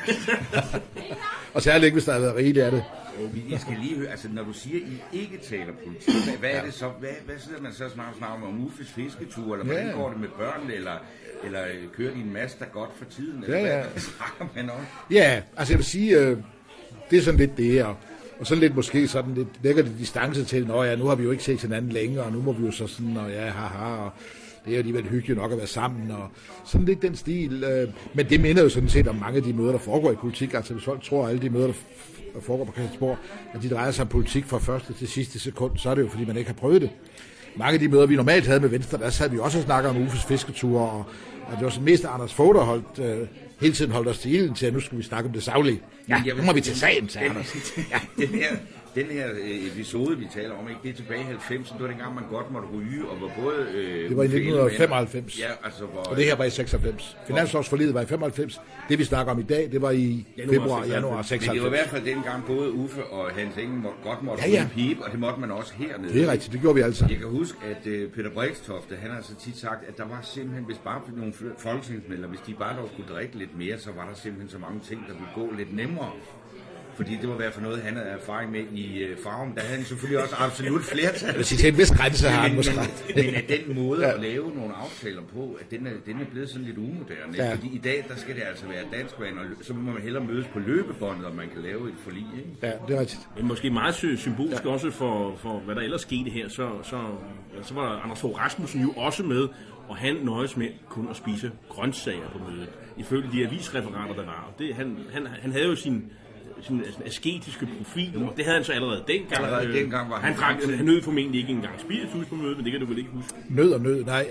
Og særligt ikke, hvis der havde været rigeligt af det.
Jeg skal lige høre, altså når du siger, at I ikke taler politik, hvad er det så? Hvad sidder man så snakker om Uffes fisketur, eller hvordan går det med børnene, eller kører de en masse, der godt for tiden? Eller hvad snakker man om?
Ja, altså jeg vil sige, det er sådan lidt det, og så lidt måske sådan lidt, lægger det distance til, nu har vi jo ikke set hinanden længere, og nu må vi jo så sådan, og det er jo alligevel hyggeligt nok at være sammen, og sådan lidt den stil. Men det minder jo sådan set om mange af de møder, der foregår i politik. Altså hvis folk tror, at alle de møder, der foregår på Christiansborg, at de drejer sig om politik fra første til sidste sekund, så er det jo, fordi man ikke har prøvet det. Mange af de møder, vi normalt havde med Venstre, der sad vi også og snakkede om Uffes fisketure, og det var sådan mest Anders Fogh, der hele tiden holdt os til ilden til, at nu skulle vi snakke om det saglige. Ja, nu må vi til sagen, sagde Anders.
Den her episode, vi taler om, ikke, det er tilbage i 90'erne, det var dengang, man godt måtte ryge, og var både...
det var i 1995,
ja, altså,
og det her var i 96. Finanslovsforliget var i 95. Det, vi snakker om i dag, det var i januar 96.
Men det var i hvert fald dengang, både Uffe og Hans Engel godt måtte ryge pibe, og det måtte man også hernede.
Det er rigtigt, det gjorde vi altså.
Jeg kan huske, at Peter Brixtofte, han har så tit sagt, at der var simpelthen, hvis bare nogle folketingsmedlemmer, hvis de bare dog kunne drikke lidt mere, så var der simpelthen så mange ting, der ville gå lidt nemmere. Fordi det var i hvert fald noget, han havde erfaring med i Farum. Der havde han selvfølgelig også absolut flertal.
Hvis I til en vis grænse har han måske.
Men at den måde at lave nogle aftaler på, at den er blevet sådan lidt umoderne. Ja. Fordi i dag, der skal det altså være danskvand, og så må man hellere mødes på løbebåndet, og man kan lave et forlig. Ikke?
Ja, det er rigtigt.
Men måske meget symbolisk også for, hvad der ellers skete her, så var Anders Fogh Rasmussen jo også med, og han nøjes med kun at spise grøntsager på mødet. Ifølge de avisreferater, der var. Det, han havde jo sin asketiske profil, og det havde han så allerede dengang.
Var
han nød formentlig ikke engang spiritus på mødet, men det kan du vel ikke huske?
Nød, nej.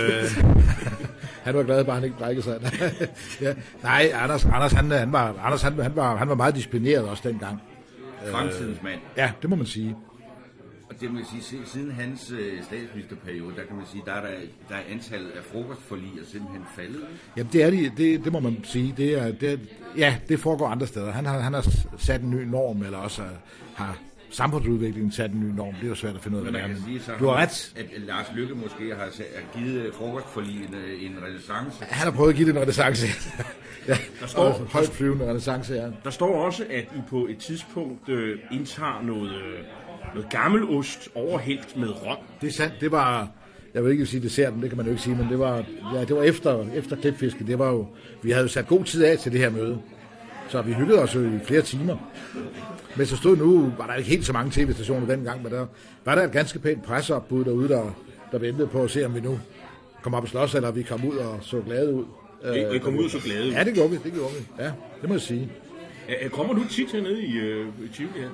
Han var glad, bare han ikke brækkede sig. Nej, Anders, han var meget disciplineret også dengang.
Fremtidens mand.
Ja, det må man sige.
Og det vil sige, siden hans statsministerperiode, der kan man sige, der er antallet af frokostforliger simpelthen faldet.
Jamen det er det må man sige. Det foregår andre steder. Han har sat en ny norm, eller også har samfundsudviklingen sat en ny norm. Det er jo svært at finde ud af.
Men man kan sige, så
du har ret.
At Lars Løkke måske har givet frokostforligene en renæssance.
Han har prøvet at give det en renæssance. Ja, der står højt flyvende renæssance, ja.
Der står også, at I på et tidspunkt indtager noget gammelost overhældt med rom.
Det er sandt. Det var, jeg vil ikke sige desserten, det kan man jo ikke sige, men det var efter klipfisken. Det var jo, vi havde jo sat god tid af til det her møde, så vi hyggede os i flere timer. Men så stod nu, var der ikke helt så mange tv-stationer dengang, men der var der et ganske pænt presseopbud derude, der ventede på at se, om vi nu kom op og slås, eller vi kom ud og så glade ud.
I kom ud og så glade ud?
Ja, det gjorde vi. Ja, det må jeg sige.
Kommer du tit hernede i Tivoli her?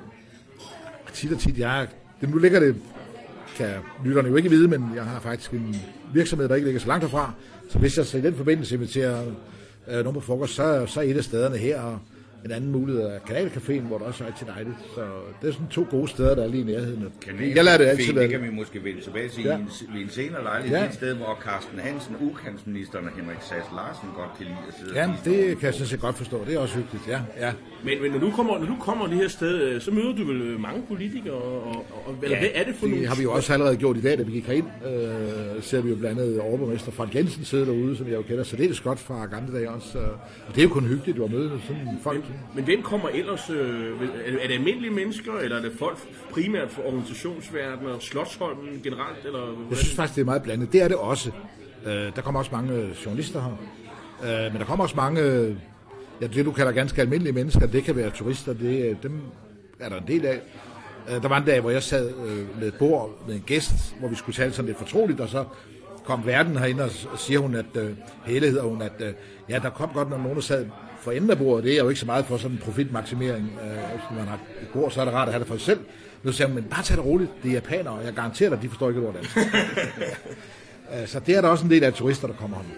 Tit, nu ligger det, kan lytterne jo ikke vide, men jeg har faktisk en virksomhed, der ikke ligger så langt herfra, så hvis jeg så i den forbindelse inviterer nogen på frokost, så er et af stederne her, og en anden mulighed er Kanalcaféen, hvor der også er rigtig dejligt. Så det er sådan 2 gode steder, der er lige i nærheden.
Jeg lader det altid være. Det kan vi måske vende tilbage til i en senere lejlighed. Et sted, hvor Carsten Hansen, udkantsministeren og Henrik Sass Larsen godt kan lide at sidde.
Ja, det kan jeg sådan set godt forstå. Det er også hyggeligt, ja.
Men når du kommer det her sted, så møder du vel mange politikere, eller hvad er det for nogle?
Det har vi jo også allerede gjort i dag, da vi gik herind. Ser vi jo blandt andet overborgmester Frank Jensen sidde derude, som jeg jo kender, så det er det godt fra gamle dage også. Og det er jo kun hyggeligt, at møde sådan folk.
Men hvem kommer ellers? Er det almindelige mennesker, eller er det folk primært for organisationsverdenen og Slotsholmen generelt? Eller
jeg synes faktisk, det er meget blandet. Det er det også. Der kommer også mange journalister her. Men der kommer også mange, det du kalder ganske almindelige mennesker. Det kan være turister, dem er der en del af. Der var en dag, hvor jeg sad med et bord med en gæst, hvor vi skulle tale sådan lidt fortroligt, og så kom verden herinde, og siger hun, at Helle hedder hun, at der kom godt, når nogen der sad for enden af bordet. Det er jo ikke så meget for sådan en profitmaksimering. Hvis man har et bord, så er det rart at have det for sig selv. Nu siger man, men bare tag det roligt. Det er japanere, og jeg garanterer dig, at de forstår ikke, hvor det er. Så det er der også en del af turister, der kommer her.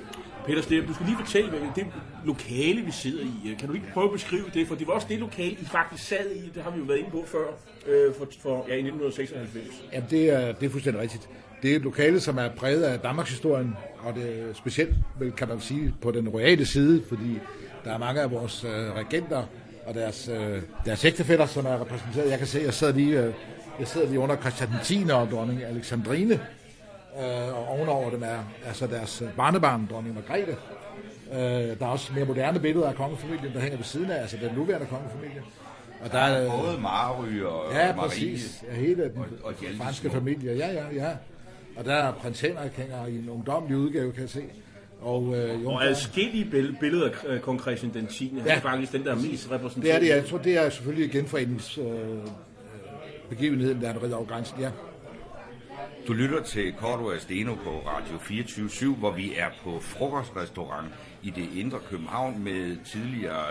Peter Sterup, du skal lige fortælle, hvad det lokale, vi sidder i. Kan du ikke prøve at beskrive det? For det var også det lokale, I faktisk sad i. Det har vi jo været inde på før, i 1996.
Jamen, det er fuldstændig rigtigt. Det er et lokale, som er præget af Danmarks historien, og det er specielt, kan man sige, på den royale side, fordi der er mange af vores regenter og deres ægtefæller, som er repræsenteret. Jeg kan se, jeg sidder lige under Christian 10. og dronning Alexandrine, og ovenover dem er altså deres barnebarn, dronning Margrethe. Der er også mere moderne billeder af kongefamilien, der hænger ved siden af, altså den nuværende kongefamilie. Og
der er både Mary og
ja,
Marie.
Præcis. Ja, hele den og franske familie. Ja. Og der er prins Henrik hænger i en ungdomlig udgave, kan jeg se. Og
adskillige billeder af kong Christian den 10. Ja. Er faktisk den, der er mest repræsenteret.
Det er det, jeg tror, det er selvfølgelig genforeningsbegivenheden, der er reddet over grænsen, ja.
Du lytter til Cordua Steno på Radio 24/7, hvor vi er på frokostrestaurant i det indre København med tidligere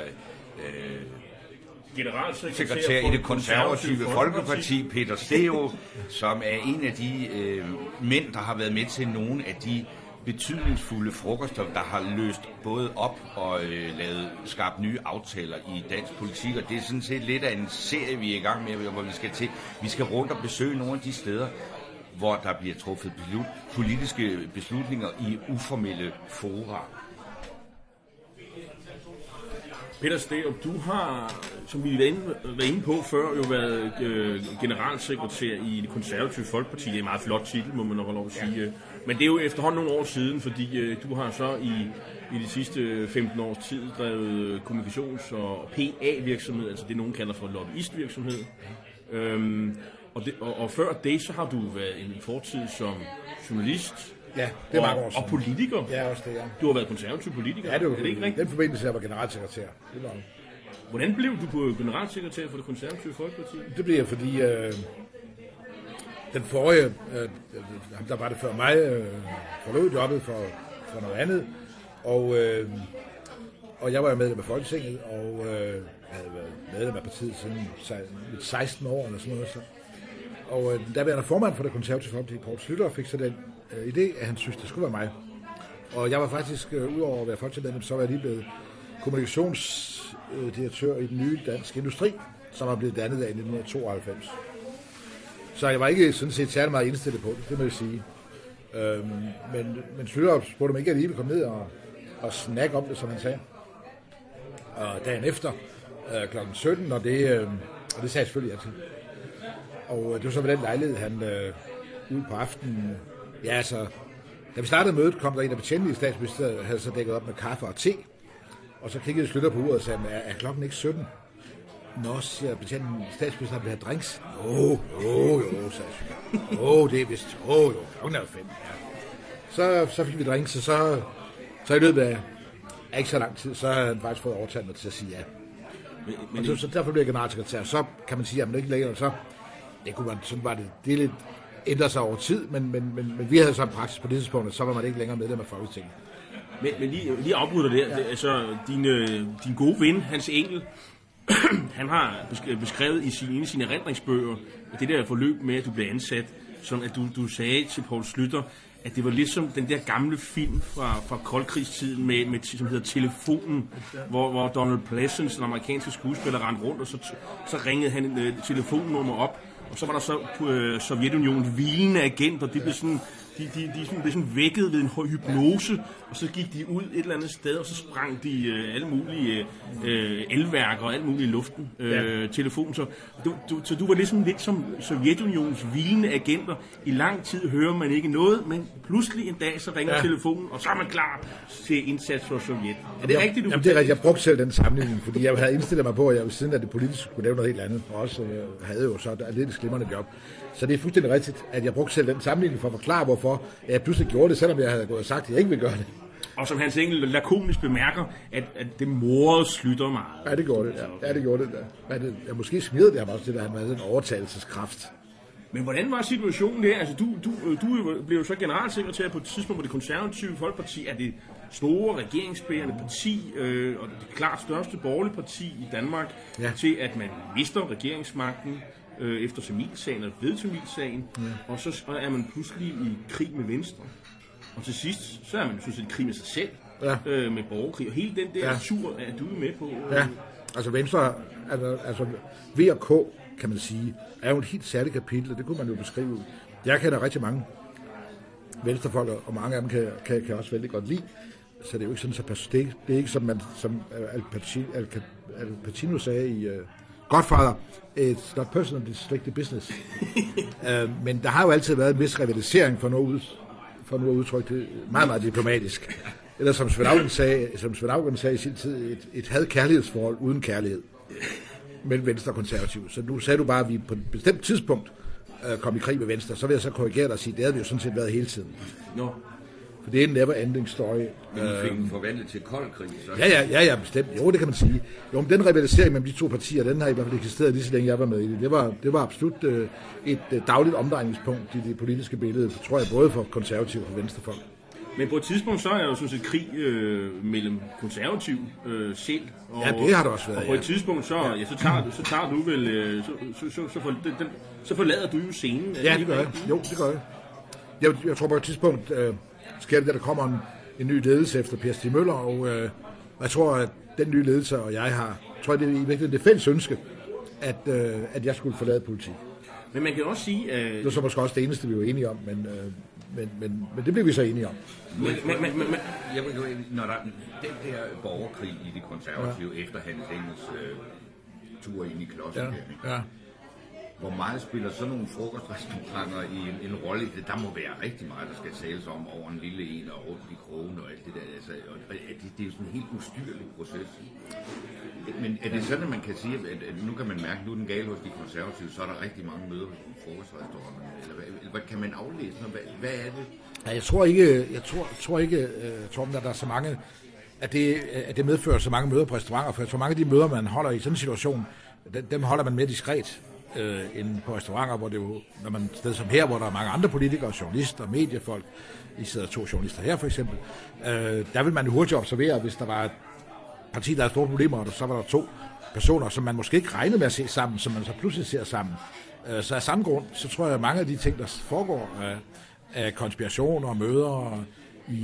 generalsekretær i det konservative Folkeparti, Peter Sterup, som er en af de mænd, der har været med til nogle af de betydningsfulde frokoster, der har løst både op og skabt nye aftaler i dansk politik, og det er sådan set lidt af en serie, vi er i gang med, hvor vi skal rundt og besøge nogle af de steder, hvor der bliver truffet politiske beslutninger i uformelle fora.
Peter Sterup, du har, som vi var inde på før, jo været generalsekretær i det konservative Folkeparti. Det er en meget flot titel, må man nok have lov at sige. Men det er jo efterhånden nogle år siden, fordi du har så i de sidste 15 års tid drevet kommunikations- og PA-virksomhed, altså det nogen kalder for lobbyistvirksomhed. Og før det, så har du været en fortid som journalist.
Ja, det var også.
Og politiker.
Ja, også det, ja.
Du har været konservativ politiker.
Ja, det er ikke rigtigt? Den forbindelse, jeg var generalsekretær.
Hvordan blev du generalsekretær for det konservative Folkeparti? Det
blev jeg, fordi den forrige, der var det før mig, forlod jobbet for noget andet. Og jeg var medlem af Folketinget, og havde været medlem af partiet siden 16 år eller sådan noget. Og der var jeg formand for det konservative Folkeparti, Poul Schlüter, fik så den idé, at han synes, det skulle være mig. Og jeg var faktisk, udover at være folketingsmedlem, så var jeg lige blevet kommunikationsdirektør i den nye danske industri, som var blevet dannet af 1992. Så jeg var ikke sådan set særlig meget indstillet på det må jeg sige. Men Schlüter spurgte mig ikke, at jeg lige ville komme ned og snakke om det, som han sagde. Og dagen efter, kl. 17, og det sagde jeg selvfølgelig altid. Og det var så ved den lejlighed, han ude på aftenen. Ja, altså, da vi startede mødet, kom der en af betjentene i statsministeriet, havde så dækket op med kaffe og te. Og så kiggede Schlüter på uret og sagde, er klokken ikke 17? Nå, siger betjenten, statsministeren vil have drinks. Jo, sagde Schlüter. Det er vist. Klokken er 5. Ja. Så fik vi drinks, og så i løbet af ikke så lang tid, så havde han faktisk fået overtalt mig til at sige ja. Men så derfor blev jeg generalsekretær. Så kan man sige, at man ikke længere, så det kunne man, sådan var det lidt ændret sig over tid, men vi havde så en praksis på det tidspunkt, så var man ikke længere medlem af Folketinget.
Men lige afbryder det der, altså din gode ven, Hans Engel, han har beskrevet i sine erindringsbøger, det der forløb med, at du blev ansat, som at du sagde til Poul Schlüter, at det var ligesom den der gamle film fra koldkrigstiden med som hedder Telefonen, hvor Donald Pleasence, den amerikanske skuespiller, rendte rundt, og så ringede han et telefonnummer op, og så var der så Sovjetunionens hvilende agenter, de blev sådan blev sådan vækket ved en hypnose, og så gik de ud et eller andet sted, og så sprang de alle mulige elværker og alt muligt i luften, telefon. Så du var ligesom lidt som Sovjetunionens hvilende agenter. I lang tid hører man ikke noget, men pludselig en dag, så ringer telefonen, og så er man klar til indsats for Sovjet. Er det rigtigt, du?
Jamen, det er rigtigt. Jeg brugte selv den sammenligning, fordi jeg havde indstillet mig på, at jeg ved siden af det politiske skulle lave noget helt andet, og også havde jo så et lidt glimrende job. Så det er fuldstændig rigtigt, at jeg brugte selv den sammenligning for at forklare, hvorfor jeg pludselig gjorde det, selvom jeg havde gået og sagt, at jeg ikke ville gøre det.
Og som Hans Engel lakonisk bemærker, at det morede Schlüter meget.
Ja, det gjorde det. Ja, det gjorde det. Men jeg måske smirede det ham også til, at han havde en overtagelseskraft.
Men hvordan var situationen der? Altså, du blev jo så generalsekretær på et tidspunkt, hvor det konservative Folkeparti er det store regeringsbærende parti, og det klart største borgerlige parti i Danmark, til at man mister regeringsmagten efter Tamilsagen og ved Tamilsagen, og så er man pludselig i krig med Venstre. Og til sidst, så er man pludselig i krig med sig selv. med borgerkrig, og hele den der tur er du med på.
Ja, altså Venstre, altså V og K, kan man sige, er jo et helt særligt kapitel, og det kunne man jo beskrive. Jeg kender rigtig mange venstrefolk, og mange af dem kan jeg også vældig godt lide. Så det er jo ikke sådan, så det er ikke som Al Pacino sagde i Godfather, it's not personal, it's strictly business. Men der har jo altid været en vis rivalisering for nu at udtrykke det meget, meget diplomatisk. Eller som Svend Auken sagde i sin tid, et had-kærlighedsforhold uden kærlighed mellem Venstre og Konservative. Så nu sagde du bare, at vi på et bestemt tidspunkt kom i krig med Venstre. Så vil jeg så korrigere dig og sige, det havde vi jo sådan set været hele tiden.
No.
For det er en never-ending story.
Men vi fik den forvandlet til kold krig, så?
Ja, bestemt. Jo, det kan man sige. Jo, men den rivalisering mellem de to partier, den har i hvert fald eksisteret lige så længe jeg var med i det. Det var absolut et dagligt omdrejningspunkt i det politiske billede, tror jeg, både for konservative og for venstrefolk.
Men på et tidspunkt, så er der jo sådan set krig mellem konservativ selv. Og,
ja, det har der også været.
Og på et tidspunkt, så tager du vel, så forlader du jo scenen.
Ja, det gør jeg. Jo, det gør jeg. Jeg tror på et tidspunkt sker det, der kommer en ny ledelse efter Per Stig Møller, og jeg tror, at den nye ledelse og jeg tror jeg, det er i virkeligheden det fælles ønske, at jeg skulle forlade politik.
Men man kan også sige, at...
Det var så måske også det eneste, vi var enige om, men det blev vi så enige om.
Når der den der borgerkrig i de konservative efter Hans Engels tur ind i klodsen, hvor meget spiller sådan nogle frokostrestauranter i en rolle? Der må være rigtig meget, der skal tales om over en lille en og rundt i krogen og alt det der. Altså, det er jo sådan en helt ustyrlig proces. Men er det sådan, at man kan sige, at nu kan man mærke, at nu er den gale hos de konservative, så er der rigtig mange møder hos de frokostrestauranter? Eller hvad kan man aflæse? Hvad er det?
Ja, jeg tror ikke, Torben, at der er så mange, at det medfører så mange møder på restauranter, for jeg tror mange af de møder, man holder i sådan en situation, dem holder man mere diskret end på restauranter, hvor det jo, når man sted som her, hvor der er mange andre politikere, journalister, mediefolk, I sidder 2 journalister her for eksempel, der vil man jo hurtigt observere, hvis der var et parti, der har store problemer, og så var der 2 personer, som man måske ikke regnede med at se sammen, som man så pludselig ser sammen. Så af samme grund, så tror jeg, at mange af de ting, der foregår af konspirationer og møder i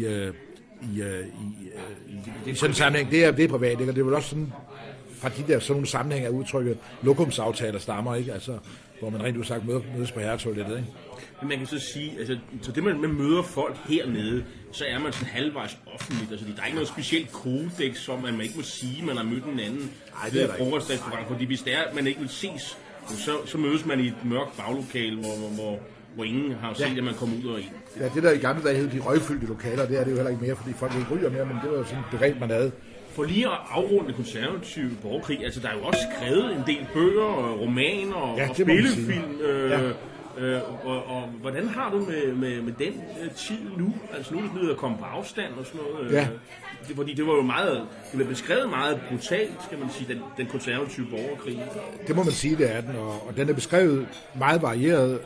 sådan en sammenhæng, det er privat, ikke? Og det er vel også sådan, fra de der sådan nogle sammenhæng af udtrykket lokumsaftaler stammer, ikke? Altså, hvor man rent udsagt mødes på herretoilettet, ikke?
Men man kan så sige, altså, så det man møder folk hernede, så er man sådan halvvejs offentligt. Altså, der er ikke noget specielt kodex, som man ikke må sige, man har mødt en anden frokostrestaurant, fordi hvis det er, at man ikke vil ses, så mødes man i et mørkt baglokale, hvor ingen har set, at man kommer ud og ind.
Ja, det der i gamle dage hed de røgfyldte lokaler, det er det jo heller ikke mere, fordi folk ikke ryger mere, men det var jo sådan et begreb, man havde.
For lige at afrunde det konservative borgerkrig, altså der er jo også skrevet en del bøger, og romaner og spillefilm. Og hvordan har du med den tid nu? Altså nu er det blevet at komme på afstand og sådan noget.
Ja.
Fordi det var jo meget, det blev beskrevet meget brutalt, skal man sige, den konservative borgerkrig.
Det må man sige, det er den, og den er beskrevet meget varieret,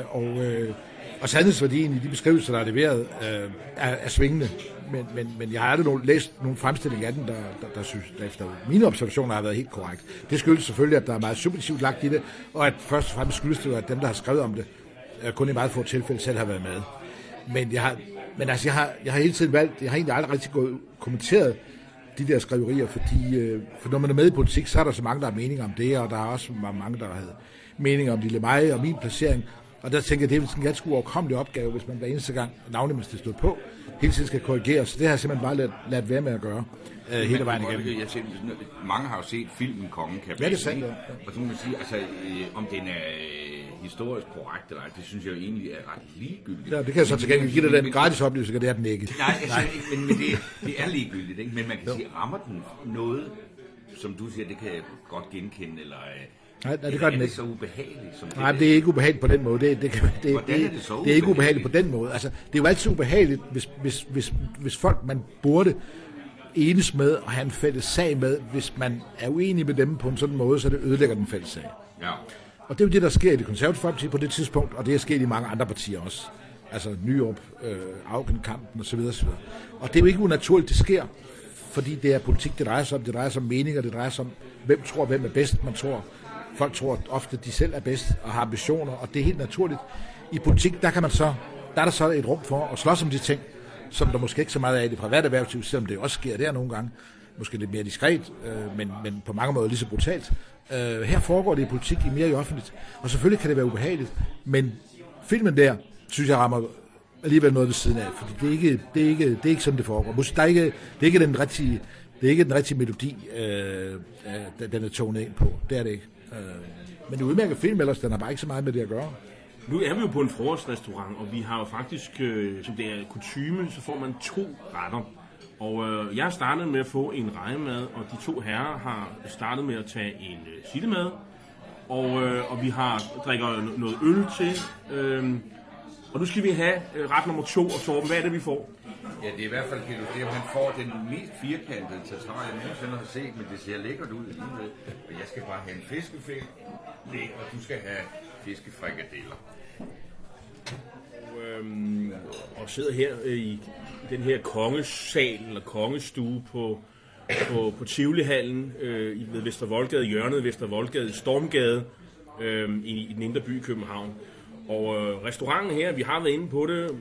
og sandhedsværdien i de beskrivelser, der er leveret, er svingende. Men jeg har aldrig læst nogle fremstillinger af den, der synes, der efter mine observationer har været helt korrekt. Det skyldes selvfølgelig, at der er meget subjektivt lagt i det, og at først og fremmest skyldes det, at dem, der har skrevet om det, kun i meget få tilfælde selv har været med. Men jeg har hele tiden valgt, jeg har egentlig aldrig rigtig kommenteret de der skriverier, for når man er med i politik, så er der så mange, der har meninger om det, og der er også mange, der har meninger om lille mig og min placering. Og der tænker jeg, det er en ganske uoverkommelig opgave, hvis man hver eneste gang, navnet man skal stå på, hele tiden skal korrigeres. Så det har jeg simpelthen bare ladet være med at gøre hele vejen igennem.
Mange har jo set filmen Kongen kan
ja, det er sandt, ja.
Og så må man sige, altså, om den er historisk korrekt eller ej, det synes jeg jo egentlig er ret ligegyldigt.
Ja, det kan jeg så til gengæld give dig den gratis oplysning, og det er den ikke.
Nej, men det er ligegyldigt, ikke? Men man kan sige, rammer den noget, som du siger, det kan jeg godt genkende, eller...
Nej, det gør den ikke.
Så ubehageligt som det.
Nej, det er ikke ubehageligt på den måde. Det er ikke ubehageligt på den måde. Altså, det er jo altid ubehageligt, hvis folk, man burde enes med og have en fælles sag med, hvis man er uenig med dem på en sådan måde, så det ødelægger den fælles sag.
Ja.
Og det er jo det, der sker i det konservative Folkeparti på det tidspunkt, og det er sket i mange andre partier også. Altså Nyrup, Auken-kampen osv. Og det er jo ikke unaturligt, det sker, fordi det er politik, det drejer sig om. Det drejer sig om meninger, det drejer sig om, hvem tror, hvem er bedst, Folk tror ofte, at de selv er bedst og har ambitioner, og det er helt naturligt. I politik, der er der så et rum for at slås om de ting, som der måske ikke så meget af i det private erhvervsliv, selvom det også sker der nogle gange, måske lidt mere diskret, men på mange måder lige så brutalt. Her foregår det i politik mere i offentligt, og selvfølgelig kan det være ubehageligt, men filmen der, synes jeg rammer alligevel noget ved siden af, fordi det er ikke sådan, det foregår. Det er ikke den rigtige melodi, den er tonet ind på. Det er det ikke. Men det udmærker film ellers, den har bare ikke så meget med det at gøre.
Nu er vi jo på en frokostrestaurant, og vi har jo faktisk, som det er kutyme, så får man 2 retter. Og jeg har startet med at få en rejemad, og de 2 herrer har startet med at tage en sillemad. Og vi drikker noget øl til. Og nu skal vi have ret nummer 2, og Torben, hvad er det, vi får?
Ja, det er i hvert fald det, at man får den mest firkantede tatar, jeg nogensinde har set, men det ser lækkert ud alligevel. Og jeg skal bare have en fiskefæl, og du skal have fiskefrikadeller.
Og sidder her i den her kongesal, eller kongestue på Tivolihallen ved Vestervoldgade, hjørnet Vestervoldgade, Stormgade i den indre by i København. Og restauranten her, vi har været inde på det,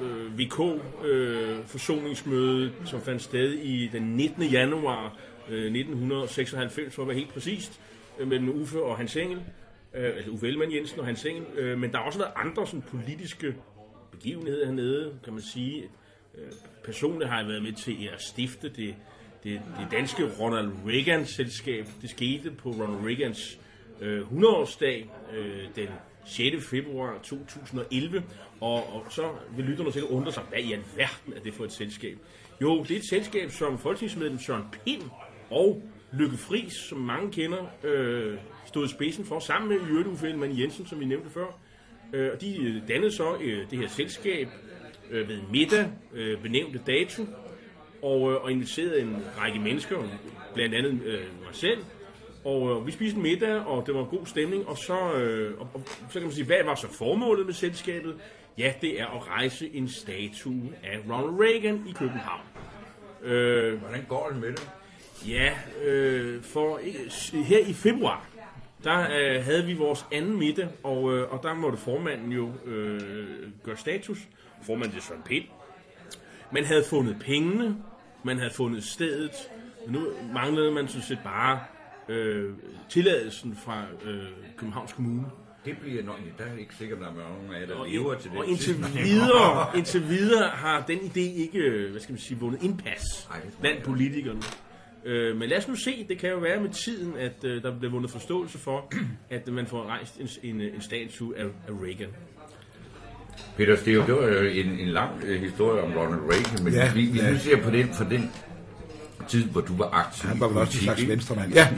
VK-forsoningsmøde, som fandt sted i den 19. januar 1996, for at være helt præcist, mellem Uffe og Hans Engel, altså Uffe Ellemann Jensen og Hans Engel. Men der har også været andre sådan, politiske begivenheder hernede, kan man sige. Personligt har jeg været med til at stifte det danske Ronald Reagan-selskab. Det skete på Ronald Reagans 100-årsdag den 6. februar 2011, og så vil lytterne sikkert undre sig, hvad i alverden er det for et selskab? Jo, det er et selskab, som folketingsmedlem Søren Pind og Lykke Friis, som mange kender, stod i spidsen for, sammen med Uffe Ellemann Jensen, som vi nævnte før. Og de dannede så det her selskab ved middag, benævnte dato, og inviterede en række mennesker, blandt andet mig selv. Og vi spiste en middag, og det var en god stemning, og så kan man sige, hvad var så formålet med selskabet? Ja, det er at rejse en statue af Ronald Reagan i København.
Hvordan går det med det?
Ja, her i februar, der havde vi vores anden middag, og der måtte formanden jo gøre status. Formanden til Søren Pind. Man havde fundet pengene, man havde fundet stedet, men nu manglede man sådan set bare tilladelsen fra Københavns Kommune.
Det bliver nok, der er ikke sikkert, at der er nogen af jer, der lever til det.
Og indtil videre har den idé ikke, vundet indpas blandt politikerne. Men lad os nu se, det kan jo være med tiden, at der bliver vundet forståelse for, at man får rejst en statue af Reagan.
Peter, det var jo en lang historie om Ronald Reagan, men vi nu ser på den tid, hvor du var aktiv.
Han var vel også en slags venstremand.
Ja.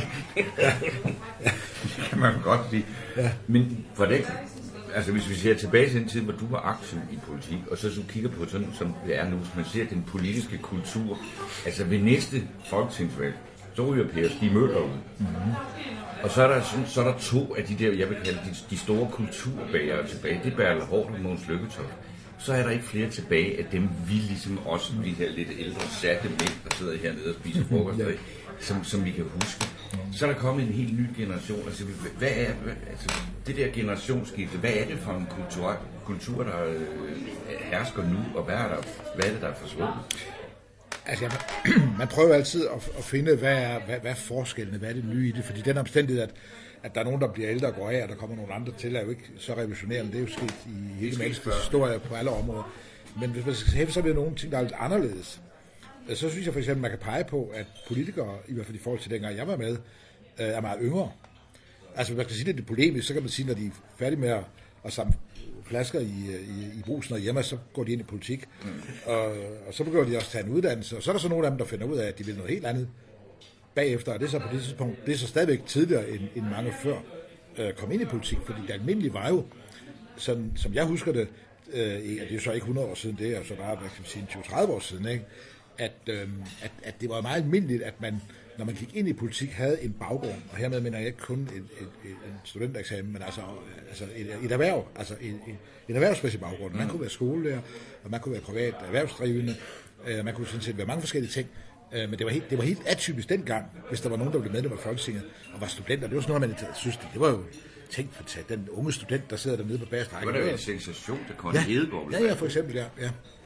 Det kan man godt sige. Ja. Men hvordan, altså hvis vi ser tilbage til den tid, hvor du var aktiv i politik, og så kigger på sådan, som det er nu, hvis man ser den politiske kultur, altså ved næste folketingsvalg, så ryger Per Stig Møller ud. Mm-hmm. Og så er der 2 af de der, jeg vil kalde de store kulturbærere tilbage. Det er Bertel Haarder og Mogens Lykketoft. Så er der ikke flere tilbage af dem, vi ligesom også, de her lidt ældre satte mænd, der sidder hernede og spiser frokost, som vi kan huske. Så er der kommet en helt ny generation. Altså, hvad er det der generationsskifte? Hvad er det for en kultur der hersker nu, og hvad er det, der er forsvundet?
Altså, man prøver altid at finde, hvad er forskellene, hvad er det nye i det, fordi den omstændighed, at der er nogen, der bliver ældre og går af, og der kommer nogle andre til, er jo ikke så revolutionerende. Det er jo sket i hele menneskets historie på alle områder. Men hvis man skal hæve, så er det nogle ting, der er lidt anderledes. Så synes jeg for eksempel, man kan pege på, at politikere, i hvert fald i forhold til dengang jeg var med, er meget yngre. Altså, man kan sige, det er lidt polemisk, så kan man sige, når de er færdige med at samle flasker i brusen og hjemme, så går de ind i politik. Og så begynder de også at tage en uddannelse, og så er der så nogle af dem, der finder ud af, at de vil noget helt andet bagefter, og det er så på det tidspunkt, det er så stadigvæk tidligere end mange før kom ind i politik, fordi det almindelige var jo, sådan, som jeg husker det, det er jo så ikke 100 år siden, det er jo så bare, hvad kan man sige, 20-30 år siden, ikke? At det var meget almindeligt, at man, når man gik ind i politik, havde en baggrund, og hermed mener jeg ikke kun en studentereksamen, men altså et erhverv, altså en erhvervsmæssig baggrund. Man kunne være skolelærer, og man kunne være privat erhvervsdrivende, man kunne sådan set være mange forskellige ting, men det var helt atypisk dengang, hvis der var nogen, der blev medlem af Folketinget og var studenter. Det var sådan noget, man synes, det var jo tænkt for at den unge student, der sidder dernede på bagerste række.
Det var da en sensation, der kom Hedegaard.
Ja, for eksempel, ja.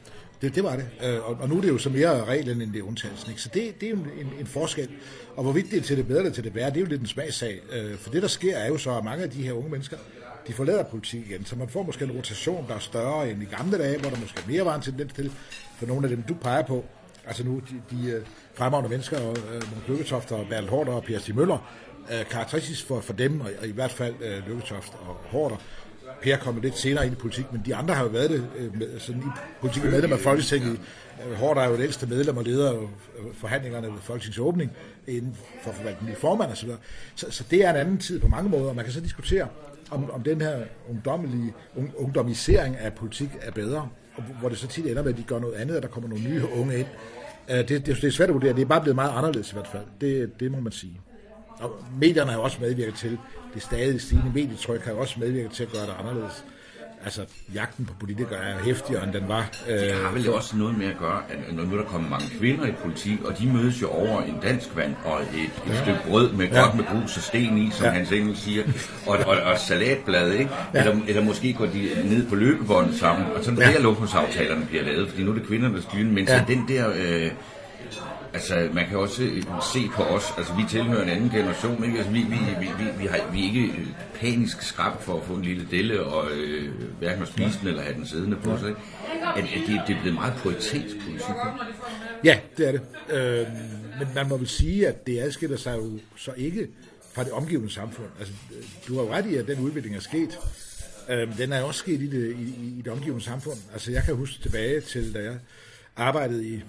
Det var det. Og nu er det jo så mere reglen, end det er undtagelsen. Ikke? Så det er jo en forskel. Og hvorvidt det er til det bedre eller til det værre, det er jo lidt en smagssag. For det, der sker, er jo så, at mange af de her unge mennesker, de forlader politik igen. Så man får måske en rotation, der er større end i gamle dage, hvor der måske mere var en tendens til, for nogle af dem, du peger på. Altså nu, de fremragende mennesker, Mogens Lykketoft og Bertel Haarder og Per Stig Møller, karakteristisk for dem, og i hvert fald Lykketoft og Haarder. Per kom lidt senere ind i politik, men de andre har jo været det sådan i politik, medlem af Folketinget. Haarder er jo det ældste medlem og leder forhandlingerne ved Folketingets åbning inden for forvaltningen i formand og så videre. Så det er en anden tid på mange måder, og man kan så diskutere, om den her ungdommisering af politik er bedre, og hvor det så tit ender med, at de gør noget andet, og der kommer nogle nye unge ind. Det er svært at vurdere. Det er bare blevet meget anderledes i hvert fald. Det må man sige. Og medierne har jo også medvirket til, det stadig stigende medietryk har jo også medvirket til at gøre det anderledes. Altså, jagten på politikere er heftigere, end den var.
Det har vel også noget med at gøre, at når nu der kommer mange kvinder i politik, og de mødes jo over en dansk vand og et stykke brød med godt med grus og sten i, som Hans Engel siger, og salatblad, ikke? Eller måske går de ned på løbebåndet sammen, og sådan flere lufthavnsaftalerne bliver lavet, fordi nu er det kvinderne, der styrer, men så den der... Altså, man kan også se på os, altså vi tilhører en anden generation, ikke? Altså, vi er ikke panisk skræmt for at få en lille delle, og hverken at spise den eller have den siddende på sig, ikke? At det er blevet meget poetisk politik.
Ja, det er det. Men man må vel sige, at det adskiller sig jo så ikke fra det omgivende samfund. Altså, du har jo ret i, at den udvikling er sket. Den er også sket i det omgivende samfund. Altså, jeg kan huske tilbage til, da jeg arbejdede i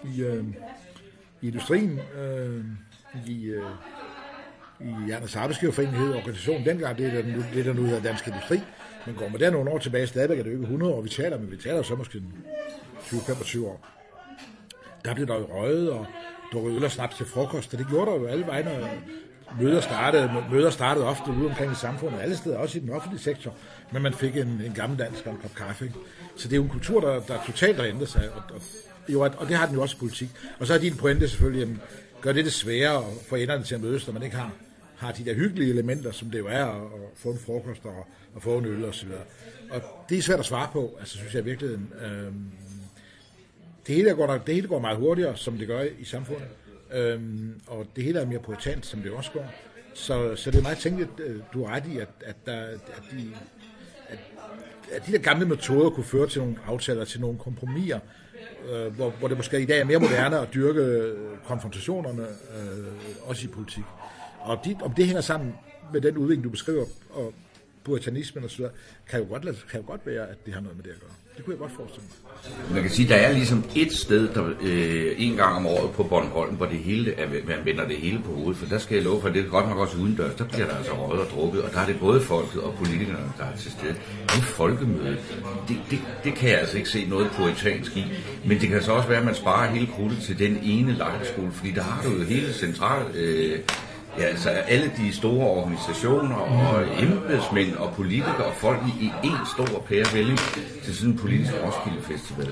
industrien, i Jerners Arbejdsgiverforening hed organisationen dengang, det er der nu hedder Dansk Industri, men går man der nogle år tilbage, stadigvæk er det jo ikke 100 år, vi taler så måske 20-25 år. Der blev der jo røget og drukket øl og snaps til frokost, og det gjorde der jo alle vegne. Møder startede ofte ude omkring i samfundet, alle steder, også i den offentlige sektor, men man fik en gammel dansk og en kop kaffe. Ikke? Så det er jo en kultur, der totalt har ændret sig, og det har den jo også politik. Og så er din pointe selvfølgelig, at gør det sværere at få enderne til at mødes, når man ikke har de der hyggelige elementer, som det jo er at få en frokost og få en øl og så videre. Og det er svært at svare på, altså synes jeg i virkeligheden. Det hele går meget hurtigere, som det gør i samfundet, og det hele er mere poetant, som det også går. Så det er meget tænkeligt, du har ret i, at de der gamle metoder kunne føre til nogle aftaler, til nogle kompromiser, hvor det måske i dag er mere moderne at dyrke konfrontationerne, også i politik. Og om det hænger sammen med den udvikling, du beskriver, og puritanismen og så videre, kan jo godt være, at det har noget med det at gøre. Det kunne jeg godt forestille mig.
Man kan sige, der er ligesom et sted, der en gang om året på Bornholm, hvor det hele man vender det hele på hovedet, for der skal jeg love for, det er godt nok også udendørs, der bliver der altså røget og drukket, og der er det både folket og politikerne, der er til stede. Det folkemøde, det kan jeg altså ikke se noget puritansk i, men det kan så også være, at man sparer hele krudtet til den ene lejrskole, fordi der har du jo hele centralt... Ja, altså alle de store organisationer og embedsmænd og politikere og folk i en stor pærevælling til sådan en politisk Roskilde Festival.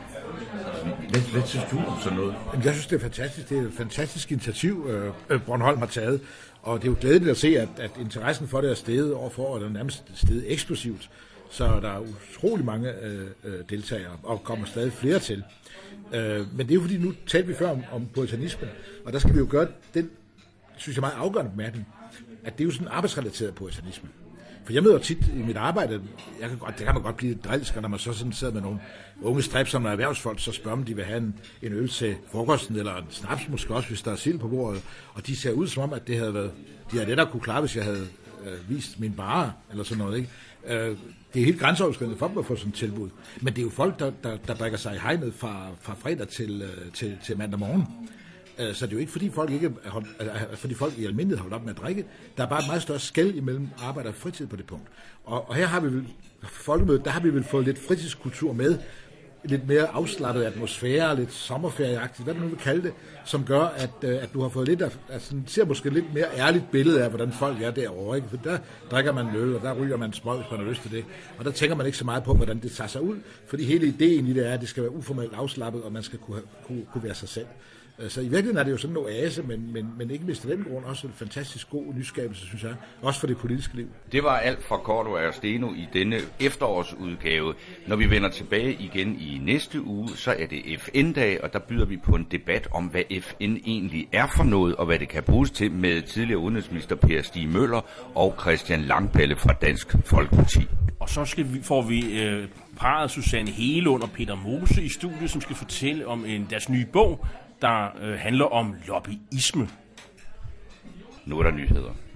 Hvad synes du om sådan noget?
Jeg synes, det er fantastisk. Det er et fantastisk initiativ, Bornholm har taget. Og det er jo glædeligt at se, at interessen for det er steget overfor, og der er nærmest steget eksplosivt. Så der er utrolig mange deltagere, og kommer stadig flere til. Men det er jo fordi, nu talte vi før om puritanismen, og der skal vi jo gøre den, synes jeg, meget afgørende bemærkning, at det er jo sådan en arbejdsrelateret puritanisme. For jeg møder tit i mit arbejde, det kan man godt blive lidt drilsk, når man så sådan sidder med nogle unge stræbsomme erhvervsfolk, så spørger man, de vil have en øl til frokosten, eller en snaps måske også, hvis der er sild på bordet, og de ser ud som om, at det havde været, de havde lettere kunne klare, hvis jeg havde vist min bare, eller sådan noget, ikke? Det er helt grænseoverskridende for dem at få sådan et tilbud. Men det er jo folk, der drikker sig i hegnet fra fredag til mandag morgen. Så det er jo ikke, fordi folk i almindelighed holdt op med at drikke. Der er bare et meget større skel imellem arbejde og fritid på det punkt. Og her har vi vel, folkemødet, der har vi vel fået lidt fritidskultur med, lidt mere afslappet atmosfære, lidt sommerferieagtigt, hvad du nu vil kalde det, som gør, at du har fået lidt ser måske lidt mere ærligt billede af, hvordan folk er derovre, ikke? For der drikker man øl, og der ryger man smøg, hvis man har lyst til det. Og der tænker man ikke så meget på, hvordan det tager sig ud, fordi hele ideen i det er, at det skal være uformelt afslappet, og man skal kunne være sig selv. Så i virkeligheden er det jo sådan en oase, men ikke mindst af den grund også en fantastisk god nyskabelse, synes jeg. Også for det politiske liv.
Det var alt fra Cordua og Steno i denne efterårsudgave. Når vi vender tilbage igen i næste uge, så er det FN-dag, og der byder vi på en debat om, hvad FN egentlig er for noget, og hvad det kan bruges til med tidligere udenrigsminister Per Stig Møller og Christian Langballe fra Dansk Folkeparti.
Og så får vi parret Susanne Hegelund og Peter Mose i studiet, som skal fortælle om deres nye bog, der handler om lobbyisme.
Nu er der nyheder.